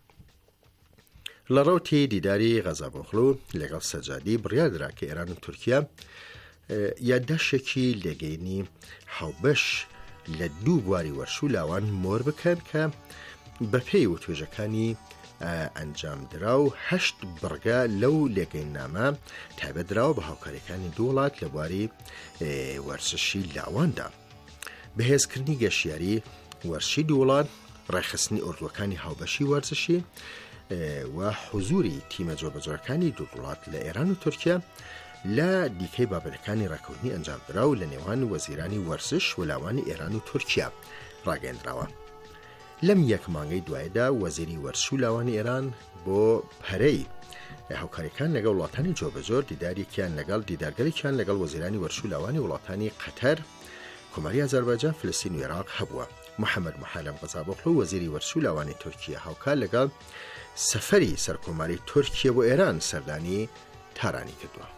لە ڕەوتی دیداری غەزابۆغڵو لەگەڵ سەجادی بڕیاردرا کە ئێران و تورکیا یادداشتێکی لێگەینی هاوبەش لە دوو بواری وەرش و لاوان مۆر بکەن کە بە پێی وتوێژەکانی ئەنجامدرا و هەشت بڕگە لەو لێگەیننامە تایبەتدراوە بە هاوکاریەکانی دوو وڵات لە بواری وەرزشی لاواندا. بەهێزکردنی گەشتیاری وەرشی دوو وڵات، ڕێخستنی ئوردوەکانی هاوبەشی وەرزشی و حزوری تیمە جۆبەجۆرەکانی دوو وڵات لە ئێران و تورکیا لە دیکەی بابەتەکانی ڕاکەوتنی ئەنجامدرا و لە نێوان وەزیرانی وەرزش و لاوانی ئێران و تورکیا ڕاگەیەندراوە. لەم یەک مانگەی دوایدا وەزیری وەرش و لاوانی ئێران بۆ پەرەی هاوکاریەکان لەگەڵ وڵاتانی جۆبەجۆر دیدارێکیان لەگەڵ دیدارگەرێکیان لەگەڵ وەزیرانی وەرش و لاوانی وڵاتانی قەتەر، کۆماری ئازەربایجان، فلستین و عێراق هەبووە. محەممەد محەرەم غەزابۆغڵو وەزیری وەرش و لاوانی تورکیا هاوکار لەگەڵ سەفەری سەرکۆماری تورکیا بۆ ئێران سەردانی تارانی کردووە.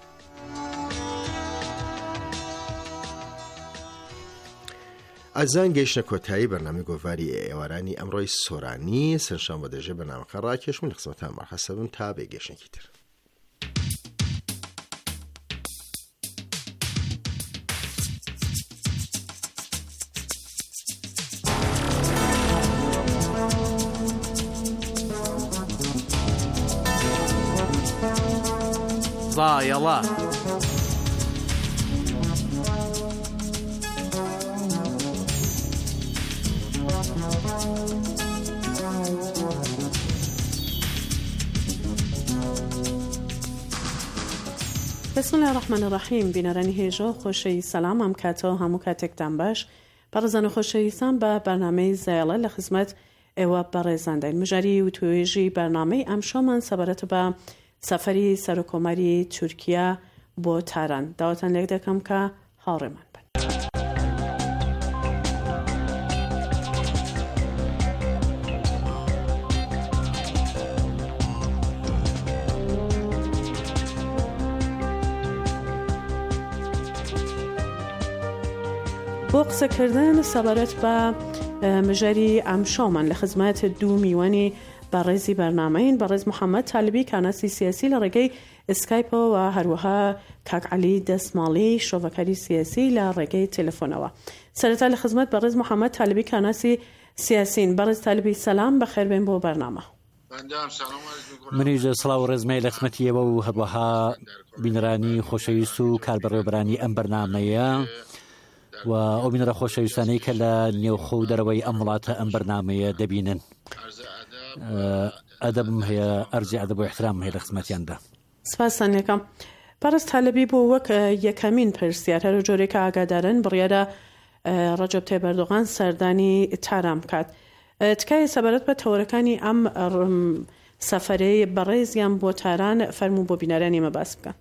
ئازان گەیشتە کۆتایی بەرنامەی گۆڤاری ئێوارانی ئەمڕۆی سۆرانی سەرشان بە دەژێ بەنامەکە ڕاکێشمون لە قسمەتان بەڕخەسە بن تا بێگەشتێکی تر. ضایەڵە بسم الله الرحمن الرحیم. بینەرانی هێژۆ خۆشەی سەلام ئەم کاتەوە هەموو کاتێکتان باش. بەڕێزان و خۆشەویستان بە بەرنامەی زایڵە لە خزمەت ئێوە بەڕێزاندین. مژاری و توێژی بەرنامەی ئەم شۆمان سەبارەت بە سەفەری سەرۆکۆماری تورکیا بۆ تاران. داواتان لێک دەکەم کە هاوڕێمان بن. بۆ قسەکردن سەبارەت بە مژاری ئەم شۆمان لە خزمەت دوو میوانی بەڕێزی بەرنامەین، بەڕێز محەممەد تاالبی کاناسی سیاسی لە ڕێگەی ئسکایپەوە و هەروەها کاک عەلی دەسماڵی شۆڤەکاری سیاسی لە ڕێگەی تەلەفۆنەوە. سەرەتا لە خزمەت بەڕێز محەممەد تاالبی کاناسی سیاسین. بەڕێز تاالبی سەلام، بەخێربێن بۆ بەرنامە. منیش سڵاو و ڕێزمەی لە خزمەتیەوە و هەروەها بینەرانی خۆشەویست و کاربەڕێوەبەرانی ئەم بەرنامەیە و ئەو بینەرە خۆشەویستانەی کە لە نێوخۆ و دەرەوەی ئەم وڵاتە ئەم بەرنامەیە دەبینن. ئەدەبم هەیە، ئەرزی ئەدەب و احترام هەیە لە خزمەتیاندا. سپاسان یەکەم. بەڕێز تاالبی بۆ وەک یەکەمین پرسیار هەرو جۆرێک کە ئاگادارن بڕیارە ڕەجەب تایب ئەردۆغان سەردانی تاران بکات. تکایە سەبارەت بە تەورەکانی ئەم سەفەرەی بەڕێزیان بۆ تاران فەرموو بۆ بینەرانی مە باس بکەن.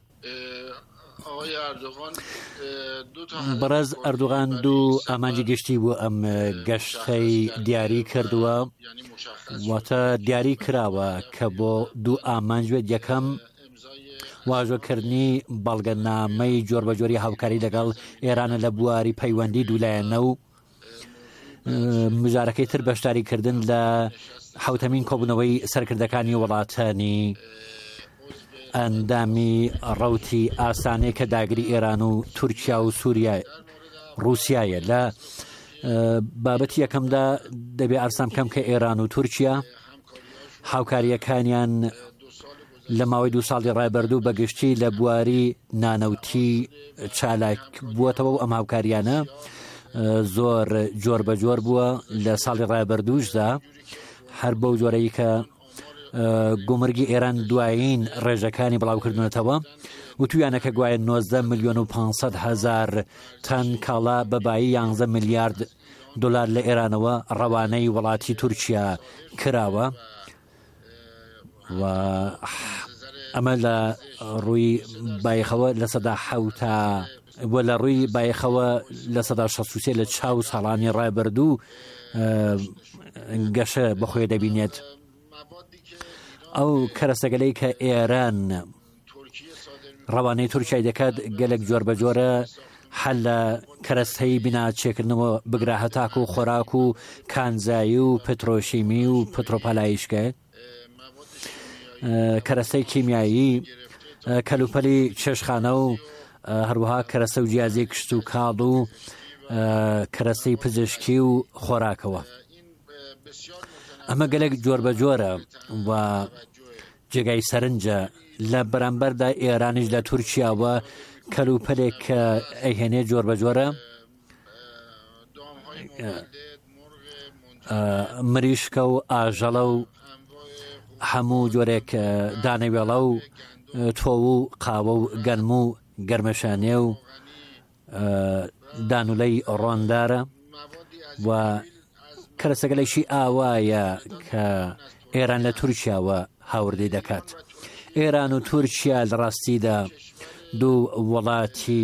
بەڕێز ئەردوغان دوو ئامانجی گشتی بۆ ئەم گەشتەی دیاری کردووە، واتە دیاری کراوە کە بۆ دوو ئامانجوێت یەکەم واژۆکردنی بەڵگەنامەی جۆربەجۆری هاوکاری لەگەڵ ئێرانە لە بواری پەیوەندی دوولایەنە و مژارەکەی تر بەشداریکردن لە حوتەمین کۆبوونەوەی سەرکردەکانی وڵاتانی ئەندامی ڕەوتی ئاسانەی کە داگری ئێران و تورکیا و سووریا رووسایە. لە بابەتی یەکەمدا دەبێ ئارسام کەم کە ئێران و تورکیا هاوکاریەکانیان لە ماوەی دو ساڵی ڕابردوو بەگشتی لە بواری نانەوتی چالاک بووەتەوە و ئەم هاوکاریانە زۆر جۆر بە جۆر بووە لە ساڵی ڕابردووشدا هەر بەو جۆرەی کە گومرگی ئێران دوایین ڕێژەکانی بڵاوکردنەوە و تویانەکە گوایە نۆزدە ملیۆن و پانسەد هەزار تەن کاڵا بەبایی یانزە میلیارد دلار لە ئێرانەوە ڕەوانەی وڵاتی تورکیا کراوە و ئەمە لە ڕووی بایخەوە لە سەدا حەوتا وە لە ڕووی بایخەوە لە سەدا شەست و سێ لە چاو ساڵانی ڕابردوو گەشە بەخۆی دەبینێت. ئەو کەرەسەگەلەی کە ئێران ڕەوانەی تورکیای دەکات گەلێک جۆر بە جۆرە هەل لە کەرەستەی بیناچێکردنەوە بگرا هەتاکو و خۆراک و کانزایی و پترۆشیمی و پترۆپەلایشکە کەرەستەی کیمیایی کەلوپەلی چێشخانە و هەروەها کەرەستە و جیازی کشت و کاڵ و کەرەستەی پزیشکی و خۆراکەوە. ئەمە گەلێک جۆر بە جۆرە و جێگای سەرنجە لە بەرامبەردا ئێرانیش لە تورکیاوە کەلوپەلێک کە ئەیهێنێ جۆر بە جۆرە مریشکە و ئاژەڵە و هەموو جۆرێک دانەوێڵە و تۆ و قاوە و گەرم و گەرمەشانێ و دانولەی ڕۆندارە و کەرەسەگەلەیشی ئاوایە کە ئێران لە تورکیاوە هاوردەی دەکات. ئێران و تورکیا لە ڕاستیدا دوو وڵاتی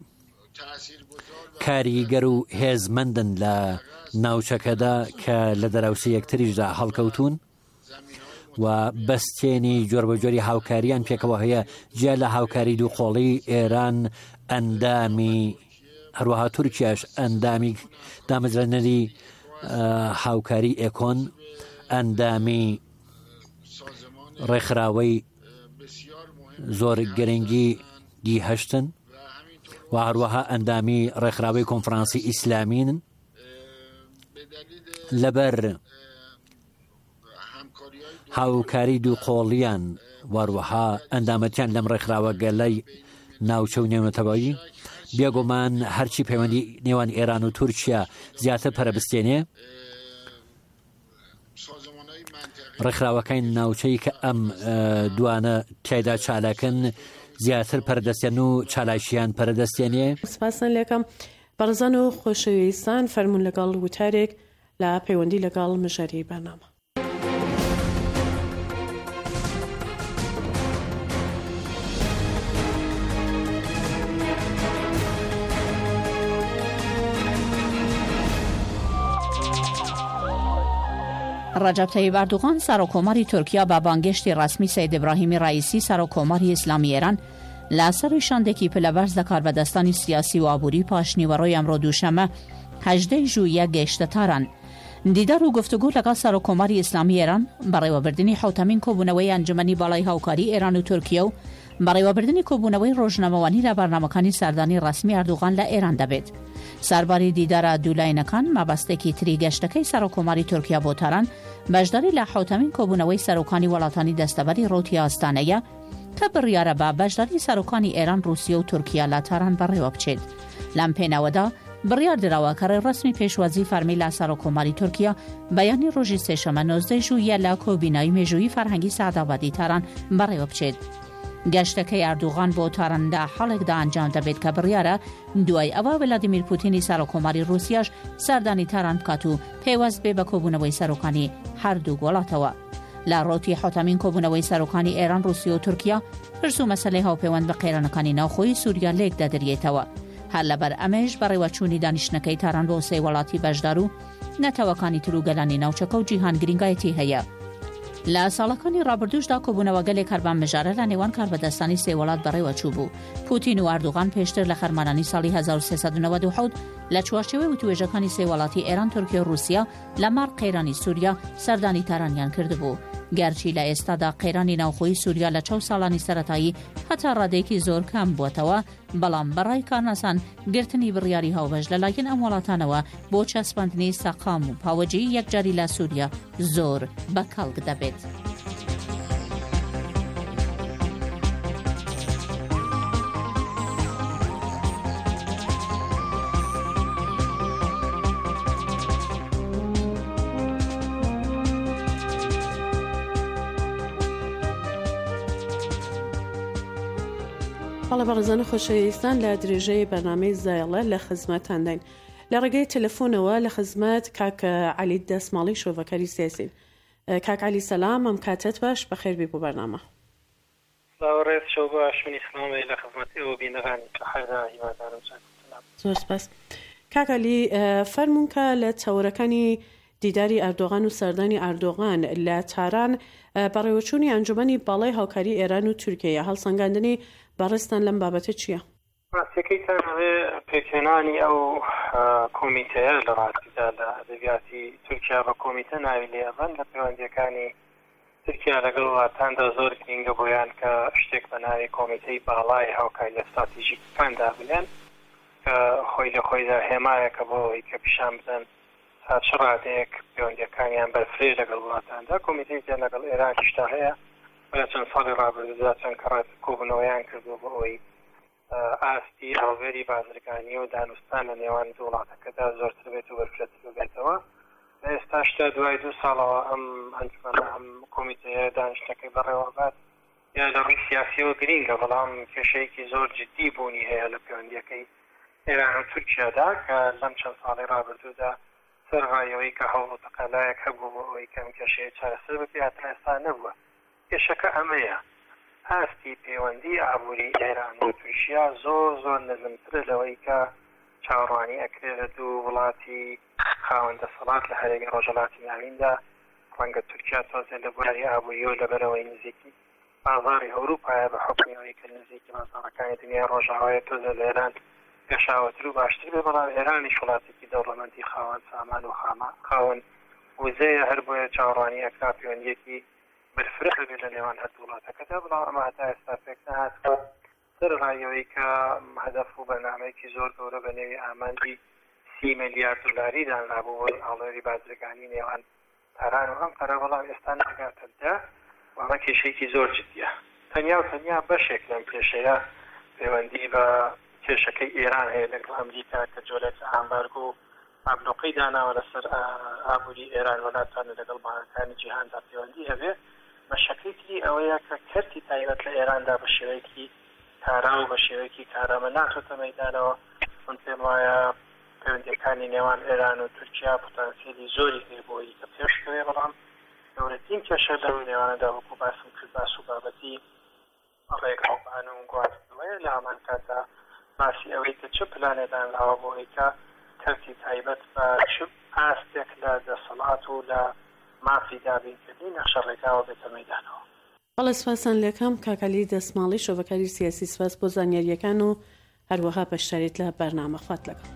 کاریگەر و هێزمەندن لە ناوچەکەدا کە لە دەراوسی یەکتریشدا هەڵکەوتون و بەستێنی جۆربەجۆری هاوکاریان پێکەوە هەیە جیا لە هاوکاری دووقۆڵی ئێران ئەندامی هەروەها تورکیاش ئەندامی دامەزرێنەری هاوکاری ئێکۆن ئەندامی ڕێکخراوەی زۆر گرنگی دی هەشتن و هەروەها ئەندامی ڕێکخراوەی کۆنفرانسی ئیسلامینن لەبەر هاوکاری دووقۆڵیان وەروەها ئەندامەتیان لەم ڕێکخراوە گەلەی ناوچە و نێونەتەوەیی بێگومان هەرچی پەیوەندی نێوان ئێران و تورکیا زیاتر پەرەبستێنێ ڕێکخراوەکانی ناوچەی کە ئەم دوانە تایدا چالاکن زیاتر پەردەستێن و چالاشیان پەردەستێنێ. سپاسن لێکم بەڕزان و خۆشەویستان فەرمون لەگەڵ وتارێک لە پەیوەندی لەگەڵ مژاری بەرنامە. ڕەجەب تەیب ئەردوغان سەرۆکۆماری تورکیا بە بانگێشتی ڕسمی سەید ئیبراهیمی ڕائیسی سەرۆکۆماری ئیسلامی ئێران لە سەروی شاندێکی پلەبەرز لە کاربەدەستانی سیاسی و ئابووری پاشنیوەڕۆی ئەمڕۆ دووشەمە هەژدەی ژوویە گەیشتە تاران. دیدار و گفتوگۆ لەگەڵ سەرۆکۆماری ئیسلامی ئێران بەڕێوەبردننی حوتەمین کۆبوونەوەی ئەنجومەنی باڵای هاوکاری ئێران و تورکیا و بەڕێوەبردننی کۆبوونەوەی ڕۆژنامەوانی لە بەرنامەکانی سەردانی ڕسمی ئەردوغان لە ئێران دەبێت. سەرباری دیدارە دوولایەنەکان مەبەستێکی تری گەشتەکەی سەرۆکۆماری تورکیا بۆ تاران بەشداری لە حوتەمین کۆبوونەوەی سەرۆکانی وڵاتانی دەستەبەری ڕۆتی ئاستانەیە کە بڕیارە بە بەشداری سەرۆکانی ئێران رووسیا و تورکیا لە تاران بەڕێوە بچێت. لەم پێناوەدا بڕیار درراوە کە ڕێڕسمی پێشوازی فەرمی لە سەرۆکۆماری تورکیا بەیانی ڕۆژی سێشەمە نۆزدەی ژوویە لە کۆبینایی مێژووی فەرهەنگی سەعدابادی تاران بەڕێوە بچێت. گەشتەکەی ئەردوغان بۆ تاراندا حەڵێکدا ئەنجام دەبێت کە بڕیارە دوای ئەوە ڤلادیمیر پوتینی سەرۆکۆماری رووسیاش سەردانی تاران بکات و پێوەست بێ بە کۆبوونەوەی سەرۆکانی هەردوو وڵاتەوە. لە ڕۆتی حوتەمین کۆبوونەوەی سەرۆکانی ئێران رووسیا و تورکیا پرس و مەسەلەی هاوپەیوەند بە قێرانەکانی ناوخۆی سووریا لێک دەدرێتەوە. هەر لەبەر ئەمەش بەڕێوەچوونی دانیشتنەکەی تاران بۆ سێ وڵاتی بەشدار و نەتەوەکانی تر و گەلانی ناوچەکە و جیهان گرنگایەتی هەیە. لە ساڵەکانی ڕابردووشدا کۆبوونەوە گەلێک هەربان مژارە لە نێوان کاربەدەستانی سێ وڵات بەڕێوەچوو بوو. پوتین و ئەردوغان پێشتر لە خەرمانانی ساڵی هەزار و سێسەد و نەوەد و حەوت لە چوارچێوەی وتوێژەکانی سێ وڵاتی ئێران تورکیا و رووسیا لە مار قەیرانی سووریا سەردانی تارانیان کردبوو. گەرچی لە ئێستادا قەیرانی ناوخۆی سووریا لە چەو ساڵانی سەرەتایی هەتا ڕادێکی زۆر کەم بووەتەوە، بەڵام بەڕای کارناسان گرتنی بڕیاری هاوبەش لەلایەن ئەم وڵاتانەوە بۆ چەسپاندنی سەقام و پاوەجی یەکجاری لە سووریا زۆر بەکەڵک دەبێت. بەڵێ بەڕێزان خۆشەویستان لە درێژەی بەرنامەی زایڵە لە خزمەتان دەین. لە ڕێگەی تەلەفۆنەوە لە خزمەت کاک عەلی دەسماڵی شۆڤەکاری سیاسین. کاک عەلی سەلام، ئەم کاتت باش، بەخێر بی بۆ بەرنامە. ساوەڕێز شەو باش، منی سڵامی لە خزمەتی ئەوە بینەرانی حەیدا هیوادارم. زۆر سپاس. کاک عەلی، فەرموون کە لە چاوەڕەکانی دیداری ئەردۆغان و سەردانی ئەردۆغان لە تاران بەڕێوەچوونی ئەنجومەنی باڵای هاوکاری ئێران و تورکیە هەڵسەنگاندنی بەڕێستان لەم بابەتە چییە؟ ڕاستیەکەیتان هەوێ پێکهێنانی ئەو کۆمیتەیە لە ڕاستیدا لە ئەدەبیاتی تورکیا بە کۆمیتە ناوی لێبن لە پەیوەندیەکانی تورکیا لەگەڵ وڵاتاندا زۆر گرنگە بۆیان کە شتێک بە ناوی کۆمیتەی باڵای هاوکاری ئەستراتیژیکیاندا بنێن کە خۆی لە خۆیدا هێمایەکە بۆ ئەوەی کە پیشان بدەن تا چ ڕادەیەک پەیوەندیەکانیان بەرفرێ لەگەڵ وڵاتاندا. کۆمیتەی لەگەڵ ئێران شتا هەیە لە چەند ساڵی ڕابردوودا چەند کەڕات کۆبنەوەیان کردووە بۆ ئەوەی ئاستی هەڵوێری بازرگانی و دانوستان لە نێوان دوو وڵاتەکەدا زۆرتر بێت و بەرفرەتر بێتەوە. لە ئێستاشتا دوای دوو ساڵەوە ئەم ئەنجومەنە ئەم کۆمیتەیە دانیشتەکەی بەڕێوەبات یا لە ڕووی سیاسیەوە گرینگە، بەڵام کێشەیەکی زۆر جدی بوونی هەیە لە پەیوەندیەکەی ئێران و تورکیادا کە لەم چەند ساڵی ڕابردوودا سەرڕایەوەی کە هەوڵ و تەقەلایەک هەبوو بۆ ئەوەی کەم کێشەیە چارەسەر بکرێت هاتە ئێستا نەبووە. کێشەکە ئەمەیە، هاستی پەیوەندی ئابووری ئێران و تورکیا زۆر زۆر نەزمترە لەوەی کە چاوەڕوانی ئەکرێت لە دوو وڵاتی خاوەندە سەڵات لە هەرێمی ڕۆژهەڵاتی ناویندا. ڕەنگە تورکیا تۆزێ لە بواری ئابووریەوە لەبەرەوەی نزیکی بازاڕی ئەوروپایە بە حکمیەوەی کە نزیکی بازاڕەکانی دنیای ڕۆژاوایە تۆزێ لە ئێران گەشاوەتر و باشتر بێ، بەڵام ئێرانیش وڵاتێکی دەوڵەمەندی خاوەن سامان و خاما خاوەن وزەیە هەر بۆیە چاوەڕوانی ئەکرا پەیوەندیەکی بەرفرە بێت لە نێوان هەردوو وڵاتەکەدا، بەڵام ئەمە هەتا ئێستا پێک نەهات سەرڕایەوەی کە هەدەف و بەرنامەیەکی زۆر گەورە بە نێوی ئامانجی سی ملیارد دۆلاری دانرابوو بۆ هەڵوێری بازرگانی نێوان تاران و ئەم قەرە، بەڵام ئێستا ناگاتەدا و ئەمە کێشەیەکی زۆر جدیە. تەنیا و تەنیا بەشێک لەم کێشەیە پەیوەندی بە کێشەکەی ئێران هەیە لەگەڵ ئەمریکا کە جۆرێک ئامبارگۆ و ئابلۆقەی داناوە لەسەر ئابووری ئێران وڵاتان لەگەڵ بانکانی جیهاندا پەیوەندی هەبێ. مەشەکەیەکی ئەوەیە کە کەرتی تایبەت لە ئێراندا بە شێوەیەکی کارا و بە شێوەیەکی کارامە ناچۆتە مەیدانەوە. من پێم وایە پەیوەندیەکانی نێوان ئێران و تورکیا پۆتانسیێلی زۆری هەیە بۆی کە پێشکەوێ، بەڵام گەورەترین کێشە لەو نێوانەدا وەکو باسم کرد باس و بابەتی ڕێگەڵبان و گواستنەوەیە لە هەمان کاتدا باسی ئەوەی کە چ پلانێدان لاوە بۆ ئەوەی کە کەرتی تایبەت بە چ ئاستێک لە دەسەڵات و لە مافی دابینکردنی نەخشە ڕێگاوە بێتە مەیدانەوە. بەڵێ سپاسان لەکەم کاک عەلی دەسماڵی شۆڤەکاری سیاسی، سپاس بۆ زانیاریەکان و هەروەها بەشداریت لە بەرنامە. خوات لەگەڵ.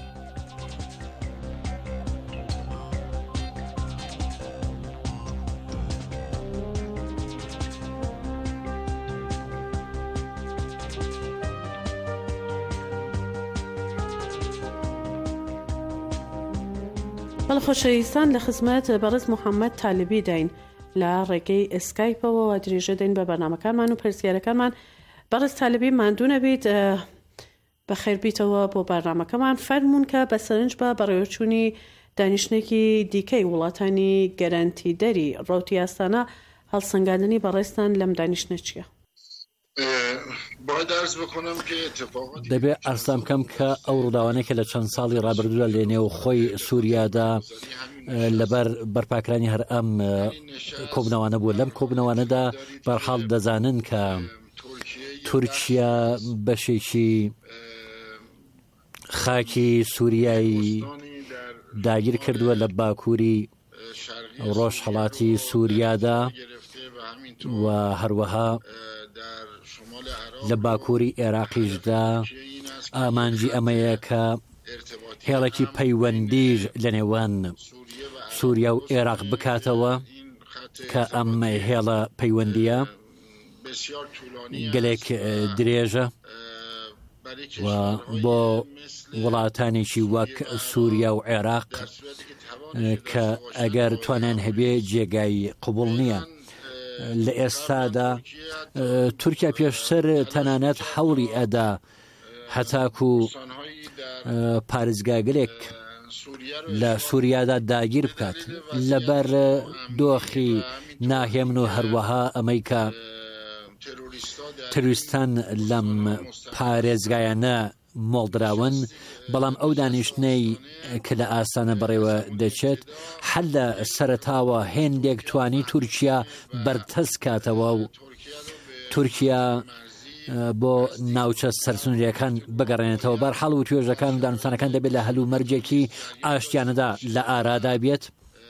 بەڵێ خۆشەویستان لە خزمەت بەڕێز محەممەد تالبی داین لە ڕێگەی ئسکایپەوە و درێژە دەین بە بەرنامەکانمان و پرسیارەکانمان. بەڕێز تالبی ماندوو نەبیت، بەخێربیتەوە بۆ بەرنامەکەمان. فەرموون کە بە سەرنج بە بەڕێوەچوونی دانیشتێکی دیکەی وڵاتانی گەرانتیدەری ڕەوتی ئاستانە هەڵسەنگاندنی بەڕێستان لەم دانیشتە چییە؟ دەبێت ئارسام بکەم کە ئەو ڕووداوانێکە لە چەند ساڵی ڕابردوودا لە نێو خۆی سووریادا لەبەر بەرپاکرانی هەر ئەم کۆبنەوانە بووە. لەم کۆبنەوانەدا بەرحاڵ دەزانن کە تورکیا بەشێکی خاکی سووریایی داگیر کردووە لە باکووری ڕۆژهەڵاتی سووریادا و هەروەها لە باکووری عێراقیشدا ئامانجی ئەمەیە کە هێڵێکی پەیوەندیش لە نێوان سووریا و عێراق بکاتەوە کە ئەم هێڵە پەیوەندیە گەلێک درێژە و بۆ وڵاتانێکی وەک سووریا و عێراق کە ئەگەر توانیان هەبێ جێگای قوبوڵ نییە. لە ئێستادا تورکیا پێشتر تەنانەت هەوڵی ئەدا هەتاکو پارێزگاگرێک لە سووریادا داگیر بکات لەبەر دۆخی ناهێمن و هەروەها ئەمەی کە تروریستان لەم پارێزگایانە مۆڵدراون، بەڵام ئەو دانیشتنەی کە لە ئاسانە بەڕێوە دەچێت هەر لە سەرەتاوە هێندێک توانی تورکیا بەرتەس کاتەوە و تورکیا بۆ ناوچە سەرسونریەکان بگەڕێنێتەوە. بەرحاڵ و توێژەکان و دانوستانەکان دەبێت لە هەلوو مەرجێکی ئاشتیانەدا لە ئارادا بێت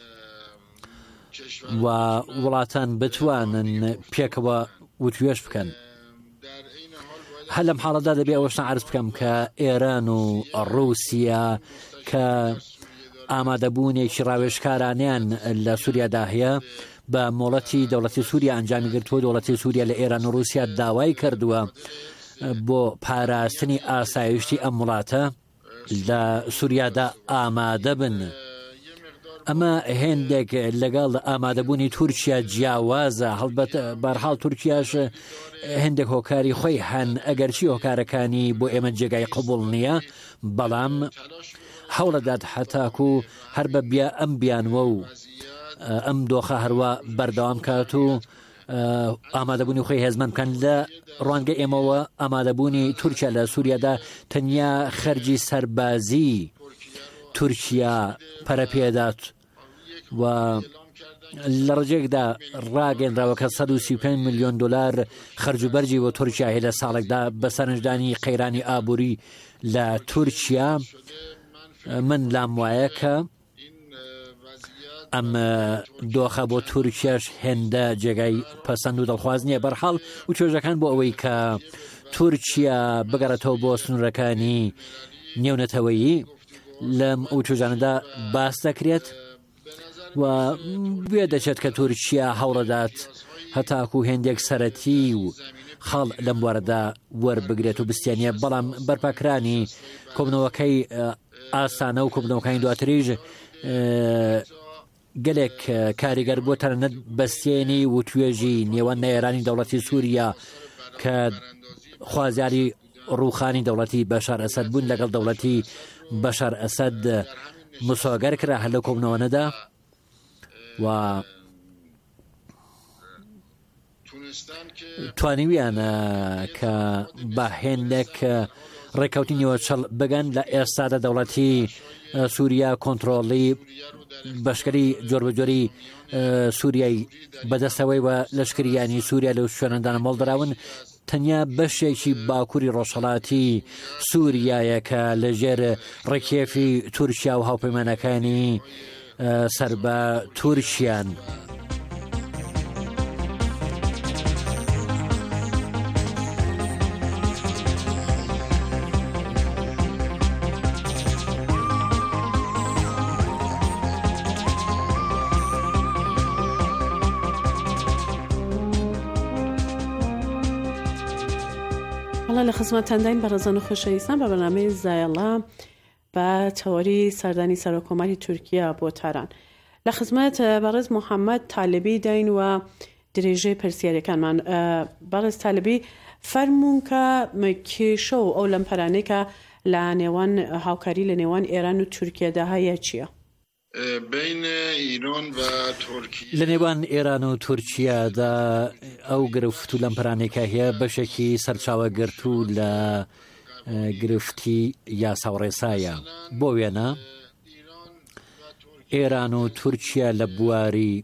و وڵاتان بتوانن پێکەوە وتوێش بکەن. هەر لەم حاڵەدا دەبێت ئەوەشتان عرض بکەم کە ئێران و ڕووسیا کە ئامادەبوونێکی ڕاوێژکارانیان لە سووریادا هەیە بە مۆڵەتی دەوڵەتی سووریا ئەنجامی گرتووە. دەوڵەتی سووریا لە ئێران و رووسیا داوای کردووە بۆ پاراستنی ئاسایشتی ئەم وڵاتە لە سووریادا ئامادە بن. ئەمە هێندێک لەگەڵ ئامادەبوونی تورکیا جیاوازە. هەڵبەت بەرحاڵ تورکیاش هێندێک هۆکاری خۆی هەن، ئەگەرچی هۆکارەکانی بۆ ئێمە جێگای قبوڵ نییە، بەڵام هەوڵەدات حتاکو هەر بە بیا ئەم بیانوە و ئەم دۆخە هەروە بەردەوام کات و ئامادەبوونی خۆی هێزمەند بکەن. لە ڕوانگە ئێمەوە ئامادەبوونی تورکیا لە سووریادا تەنیا خەرجی سەربازی تورکیا پەرەپێدات و لە ڕجێکدا ڕاگەنراوە کە سەد و سی و پێنج ملیۆن دلار خەرج و بەرجی بۆ تورکیا هەیە لە ساڵێکدا بە سەرنجدانی قەیرانی ئابووری لە تورکیا. من لام وایە کە ئەم دۆخە بۆ تورکیاش هێندە جێگای پەسەند و دڵخواز نییە. بەرحاڵ و توێژەکان بۆ ئەوەی کە تورکیا بگەڕێتەوە بۆ سنوورەکانی نێونەتەوەیی لەم ئەو توێژانەدا باس دەکرێت و بێ دەچێت کە تورکیا هەوڵەدات هەتاکو هێندێک سەرەتی و خەڵ لەم وەرەدا وەربگرێت و بستیانە. بەڵام بەرپاکرانی کۆبنەوەکەی ئاسانە و کۆبنەوەکانی دواتریژ گەلێک کاریگەر بۆ تەنانەت بەستێنی و توێژی نێوان نێرانی دەوڵەتی سووریا کە خوازیاری ڕووخانی دەوڵەتی بەشار ئەسەد بوون لەگەڵ دەوڵەتی بەشار ئەسەد مسۆگەر کرا هەر لە کۆبنەوەنەدا و توانیویانە کە بە هێندێک ڕێکەوتی نیوە چڵ بگەن. لە ئێستادا دەوڵەتی سووریا کۆنتڕۆڵی بەشکری جۆربەجۆری سووریای بەدەستەوەی و لەشکریانی سووریا لەو شوێنەدانە مەڵدراون. تەنیا بەشێکی باکووری ڕۆژهەڵاتی سووریایە کە لەژێر ڕێکێفی تورکیا و هاوپەیمانەکانی سەر بە تورکیان. لە خزمەتتانداین بەڕێزان و خۆشەویستان بە بەرنامەی زایەڵا بە تەوەری سەردانی سەرۆکۆماری تورکیا بۆ تاران. لە خزمەت بەڕێز محەممەد تالبی داین و درێژەی پرسیارەکانمان. بەڕێز تالبی فەرمونون کە کێشە و ئەو لەمپەرانەیە لە نێوان هاوکاری لە نێوان ئێران و تورکیادا هەیە چییە؟ لە نێوان ئێران و تورکیادا ئەو گرفت و لەمپەرانێکە هەیە بەشێکی سەرچاوە گرت و لە گرفتی یاسا و ڕێسایە. بۆ وێنە ئێران و تورکیا لە بواری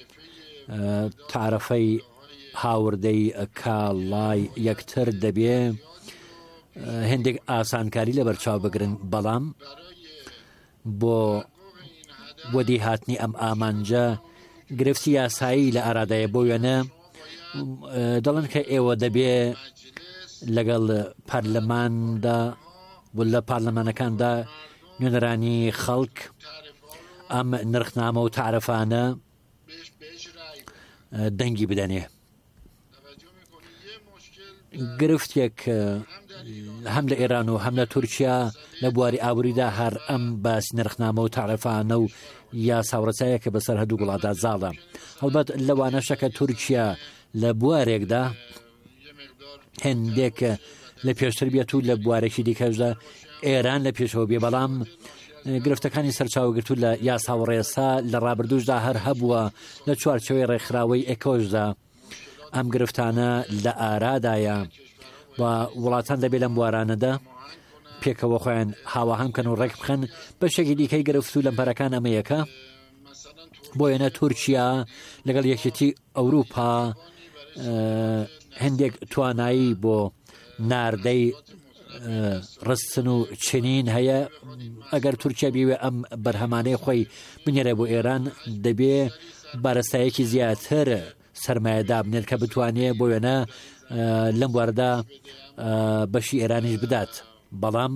تعرفەی هاوردەی کاڵای یەکتر دەبێ هەندێک ئاسانکاری لە بەرچاو بگرن، بەڵام بۆ وەدی هاتنی ئەم ئامانجە گرفتی یاسایی لە ئارادایە. بۆ وێنە دەڵێن کە ئێوە دەبێ لەگەڵ پارلەماندا و لە پارلەمانەکاندا نوێنەرانی خەڵک ئەم نرخنامە و تعرفانە دەنگی بدەنێ. گرفتێک هەم لە ئێران و هەم لە تورکیا لە بواری ئابووریدا هەر ئەم باسی نرخنامە و تعرفانە و یا ساوڕەچایە کە بەسەر هەردوو وڵاتدا زاڵە. هەڵبەت لەوانەشەکە تورکیا لە بوارێکدا هەندێک لە پێشتر بێت و لە بوارێکی دیکەشدا ئێران لە پێشەوە بێ، بەڵام گرفتەکانی سەرچاوگرت و لە یاسا و ڕێسا لە ڕابردوشدا هەر هەبووە لە چوارچەوەی ڕێکخراوەی ئێکۆژدا. ئەم گرفتانە لە ئارادایە و وڵاتان دەبێت لەم بوارانەدا پێکەوە خۆیان هاواهەنگ بکەن و ڕێک بخەن بەشێکی دیکەی گرفت و لەمپەرەکان ئەمەیەکە بۆیەنە تورکیا لەگەڵ یەکێتی ئەوروپا هەندێک توانایی بۆ ناردەی ڕستن و چنین هەیە ئەگەر تورکیا بیوێ ئەم بەرهەمانەی خۆی بنێرە بۆ ئێران دەبێ بارەستایەکی زیاتر سەرمایەدا بنێت کە بتوانێت بۆ وێنە لەم بواردا بەشی ئێرانیش بدات بەڵام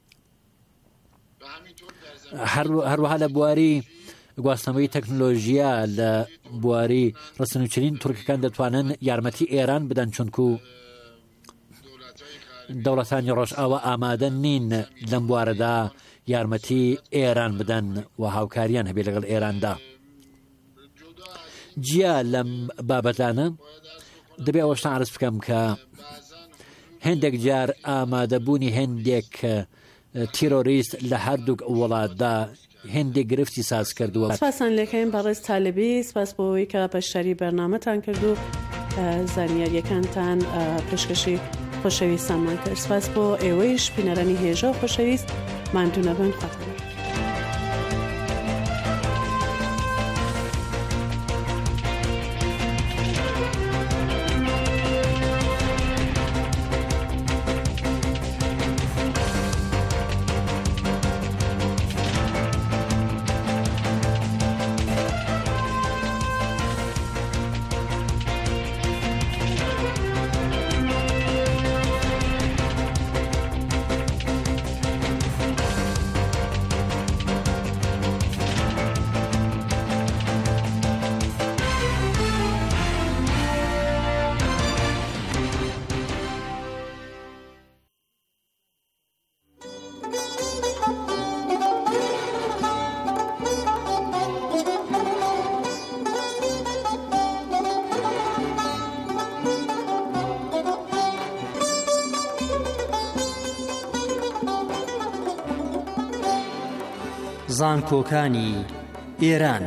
هەروەها لە بواری گواستنەوەی تەکنۆلۆژیا لە بواری ڕستن و چنین تورکەکان دەتوانن یارمەتی ئێران بدەن چونکو دەوڵەتانی ڕۆژئاوا ئامادە نین لەم بوارەدا یارمەتی ئێران بدەن و هاوکاریان هەبێ لەگەڵ ئێراندا جیا لەم بابەتانە دەبێ ئەوەشتان عرض بکەم کە هەندێک جار ئامادەبوونی هەندێک تیرۆریست لە هەردووک وڵاتدا هەندێک گرفتی ساز کردووە. سپاسان لەکەین بەڕێز تالبی، سپاس بۆەوەی کە پەشداری بەرنامەتان کرد و زانیاریەکانتان پێشکەشی خۆشەویستانمان کرد. سپاس بۆ ئێوەیش بینەرانی هێژە و خۆشەویست ماندوو نەبن خواتان. زانکۆکانی ئێران.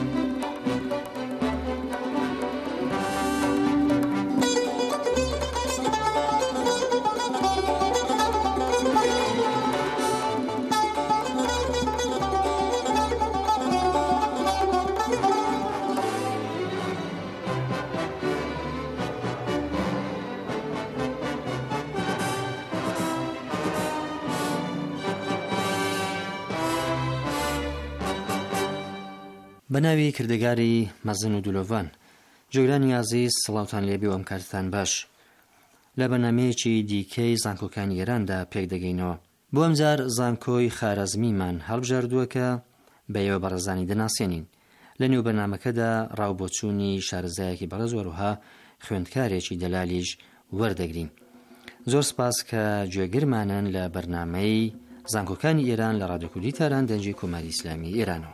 بەناوی کردگاری مەزن و دولۆڤان. جۆگرانی عەزیز، سڵاوتان لێبێ و ئەم کاتتان باش. لە بەنامەیەکی دیکەی زانکۆکانی ئێراندا پێک دەگەینەوە. بۆ ئەمجار زانکۆی خارەزمیمان هەڵبژاردووە کە بەیەوە بەڕێزانی دەناسێنین. لە نێو بەنامەکەدا ڕاوبۆچوونی شارەزایەکی بەڕێز وەروها خوێندکارێکی دەلالیش وەردەگرین. زۆر سپاس کە گوێگرمانن لە بەرنامەی زانکۆکانی ئێران لە ڕادیۆ کوردی تاران دەنجی کۆماری ئیسلامی ئێرانەوە.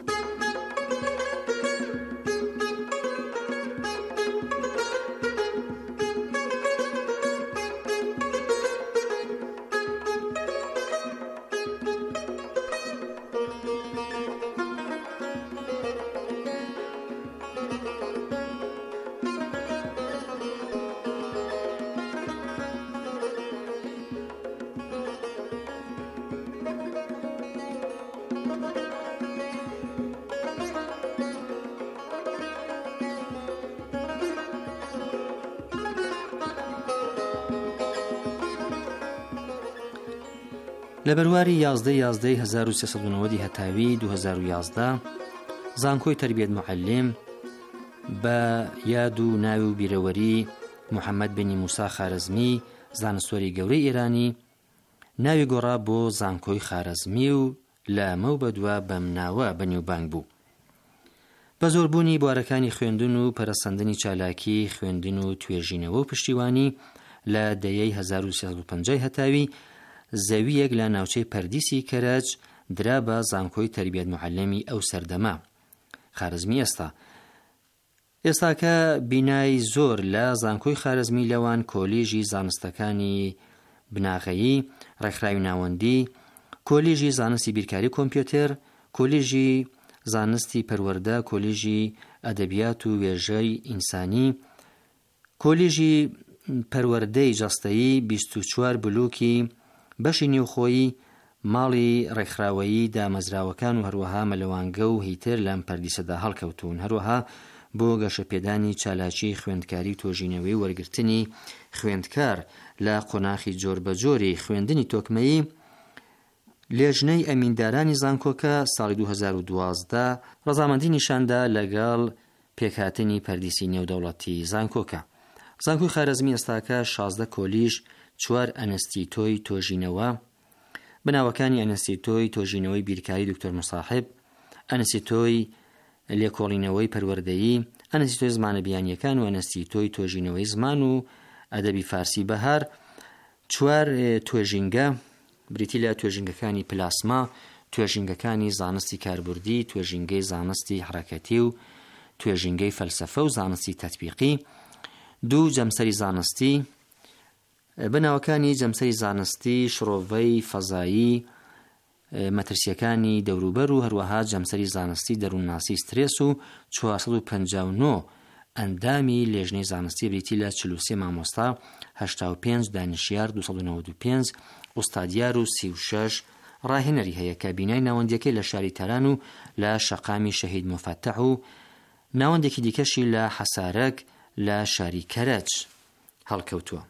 لە بەرواری یازدەی یازدەی هەزار و سێسەد و نۆ هەتاوی دوو هەزار و یازدە زانکۆی تەربیەت معەلم بە یاد و ناوی و بیرەوەری محەممەد بنی موسا خارەزمی زانستوەری گەورەی ئێرانی ناوی گۆڕا بۆ زانکۆی خارەزمی و لە مەو بەدووە بەم ناوە بەنێوبانگ بوو. بە زۆربوونی بوارەکانی خوێندن و پەرەسەندنی چالاکی خوێندن و توێژینەوە و پشتیوانی لە دەیەی هەزار و سێسەد و پەنجا هەتاوی زەویەک لە ناوچەی پەردیسی کەرەج درا بە زانکۆی تەربیەت معەلمی ئەو سەردەما خارەزمی ئێستا. ئێستاکە بینای زۆر لە زانکۆی خارەزمی لەوان کۆلیژی زانستەکانی بناغەیی، ڕێکخراوی ناوەندی، کۆلیژی زانستی بیرکاری کۆمپیۆتەر، کۆلیژی زانستی پەروەردە، کۆلیژی ئەدەبیات و وێژەی ئینسانی، کۆلیژی پەروەردەی جەستەیی بیست و چوار بلووکی بەشی نێوخۆیی ماڵی ڕێکخراوەیی دامەزراوەکان و هەروەها مەلەوانگە و هیتر لەم پەردیسەدا هەڵکەوتون. هەروەها بۆ گەشەپێدانی چالاکی خوێندکاری تۆژینەوەی وەرگرتنی خوێندکار لە قۆناخی جۆر بە جۆری خوێندنی تۆکمەیی لێژنەی ئەمیندارانی زانکۆکە ساڵی دوو هەزار و دوازدە ڕەزامەندی نیشاندا لەگەڵ پێکهاتنی پەردیسی نێودەوڵەتی زانکۆکە. زانکۆی خارەزمی ئێستاکە شازدە کۆلیژ، چوار ئەنستیتۆی تۆژینەوە، بناوەکانی ئەنستیتۆی تۆژینەوەی بیرکاری دکتۆر مصاحب، ئەنستیتۆی لێکۆڵینەوەی پەروەردەیی، ئەنستیتۆی زمانە بیانیەکان و ئەنستیتۆی تۆژینەوەی زمان و ئەدەبی فارسی بەهار، چوار توێژینگە بریتی لە توێژینگەکانی پلاسما، توێژینگەکانی زانستی کاربردی، توێژینگەی زانستی حرەکەتی و توێژینگەی فەلسەفە و زانستی تەطبیقی، دوو جەمسەری زانستی، بناوەکانی جەمسەری زانستی شڕۆڤەی فەزایی، مەترسیەکانی دەوروبەر و هەروەها جەمسەری زانستی دەروونناسی سترێس و چوارسەد و پەنجا و نۆ ئەندامی لێژنەی زانستی بریتی لە چل و سێ مامۆستا، هەشتا و پێنج دانیشیار، دووسەد و نەوەت و پێنج ئوستادیار و سی و شەش ڕاهێنەری هەیە کە بینای ناوەندیەکەی لە شاری تەران و لە شەقامی شەهید مفەتەح و ناوەندێکی دیکەشی لە حەسارەک لە شاری کەرەج هەڵکەوتووە.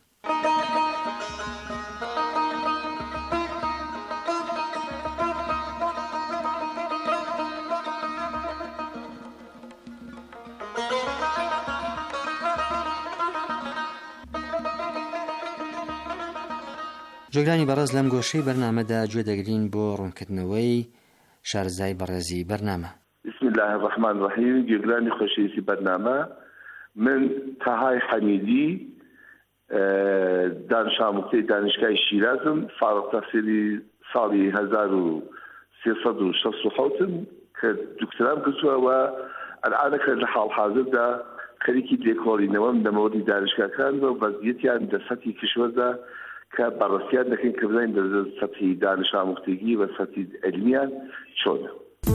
جۆگرانی بەڕێز لەم گۆشەی بەرنامەدا گوێ دەگرین بۆ ڕوونکردنەوەی شارزای بەڕێزی بەرنامە. بسم الله الرحمن الرحیم. گێگرانی خۆشەویستی بەرنامە، من تاهای حەمیدی دانشاموکتەی دانشگای شیرازم، فارغ تەحسیلی ساڵی هەزار و سێسەد و شەست و حەوتم کە دکتۆرام کردووە و ئەلعانەکە لە حاڵ حاضردا خەریکی لێکۆڵینەوەم لە مەوەدی دانشگاکان و وەزعیەتیان لە سەتی کشوەردا کە بەڕاستیان دەکەین کە بزانین لە سەتی دانشاموختگی و سەتی عیلمیان چۆنە.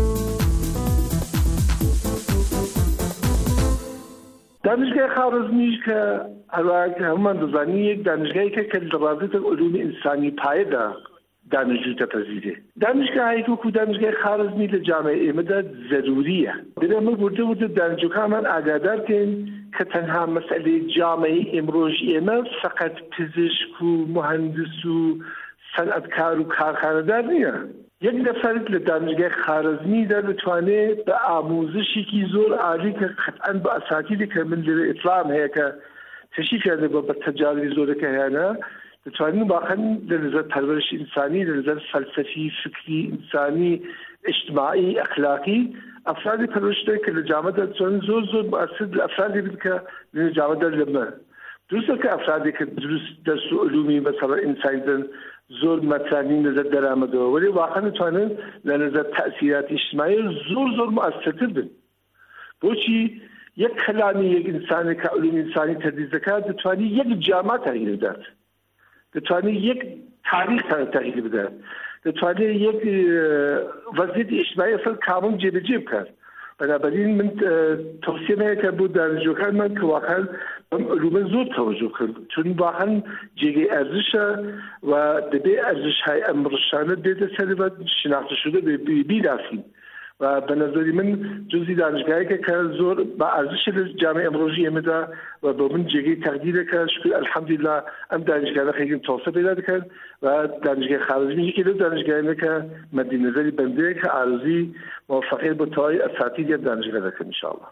دانشگای خارزمیش کە هەروەها هەمومان دەزانین یەک دانشگایەکە کە لە ڕابردە علومی ئینسانی پایەدا دانیشتوو دەپەذیرێ. دانشگاهێک وەکو دانشگای خارزمی لە جامعە ئێمەدا زەروریە. دەمە وردە وردە دانیشتووەکانمان ئاگادار بکەین کە تەنها مەسئلەی جامعەی ئێمڕۆژ ئێمە فقط پزیشک و مهندس و سەنعەتکار و کارخانەدار نییە. یەک نەفەرت لە دانشگای خارزمیدا دەتوانێت بە ئامۆزشێکی زۆر عالی کە قەتعەن بە ئەساتیدی کە من لێرە ئیسلام هەیە کە تەشریفیان بە بە تەجاربی زۆرەکە هەیەە، دەتوانین واقعا لە نظر پەروەرش ئینسانی، لە نظر فەلسەفی، فکری ئینسانی، اجتماعی، ئەخلاقی ئەفرادی پەروەشدەی کە لە جامەدا دەتوانن زۆر زۆر مؤثر لە ئەفرادی بن کە لە جامەدا لەمە دروستە کە ئەفرادێک کە دروست دەرس و علومی مەسەڵە ئینسانی دەن زۆر مەترانی نظر دەرامەدەوە، وەلی واقعا دەتوانن لە نظر تەئسیراتی اجتماعی زۆر زۆر مؤثرتر بن. بۆچی یەک کەلامی یەک ئینسانێ کە علومی ئینسانی تەدریس دەکات دەتوانێت یەک جامە تەغییر بدات، دەتوانێت یەک تاریخ تەغییر بدات، دەتوانێت یەک وەزعیەتی اجتماعی ئەسڵ کامل جێبەجێ بکات. بەنابەرین من تەوسیەم هەیە کە بۆ دانیشتوەکانمان کە واقعا بەم علومە زۆر تەوەجۆ کرد، چون واقعا جێگەی ئەرزشە و دەبێ ئەرزشهای ئەم ڕشانە بێتە سەربەت شناخته شده بیناسین و بە نەزەری من جزئی دانشگاهێکە کە زۆر بە ئەرزشە لە جامعە ئەمڕۆژی ئێمەدا و بۆ من جێگەی تەقدیرەکە. شکر ئەلحەمدولیلا ئەم دانشگاهانە خەریکم تەوسە پێدا دەکەن و دانشگای خارزمی یەکێک لەو دانشگاهانە کە مەدی نەزەری بەندەیە کە ئارزوی موفقیت بۆ تەواوی ئەساتیدی ئەم دانشگا دەکەن ئینشاءالله.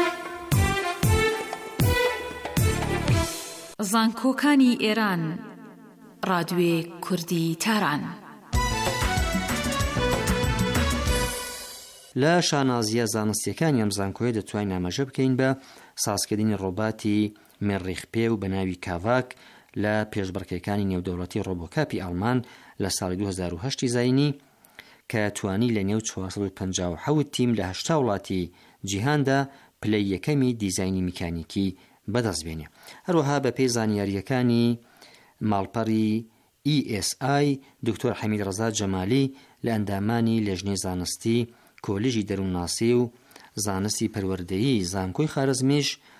زانکۆکانی ئێران، ڕادیۆی کوردی تاران. لە شانازیە زانستیەکانی ئەم زانکۆیە دەتوانین ئاماژە بکەین بە سازکردنی ڕۆباتی مێڕیخپێ و بەناوی کاڤاک لە پێشبڕکێکانی نێودەوڵەتی ڕۆبۆکاپی ئەڵمان لە ساڵی دوو هەزار و هەشت زاینی کە توانی لە نێو چوارسەد و پەنجا و حەوت تیم لە هەشتا وڵاتی جیهاندا پلەی یەکەمی دیزاینی میکانیکی بەدەستبێنێ. هەروەها بە پێی زانیاریەکانی ماڵپەڕی ئی ئێس ئای دکتۆر حەمید ڕەزا جەمالی لە ئەندامانی لێژنەی زانستی کۆلیژی دەروونناسی و زانستی پەروەردەیی زانکۆی خارزمیش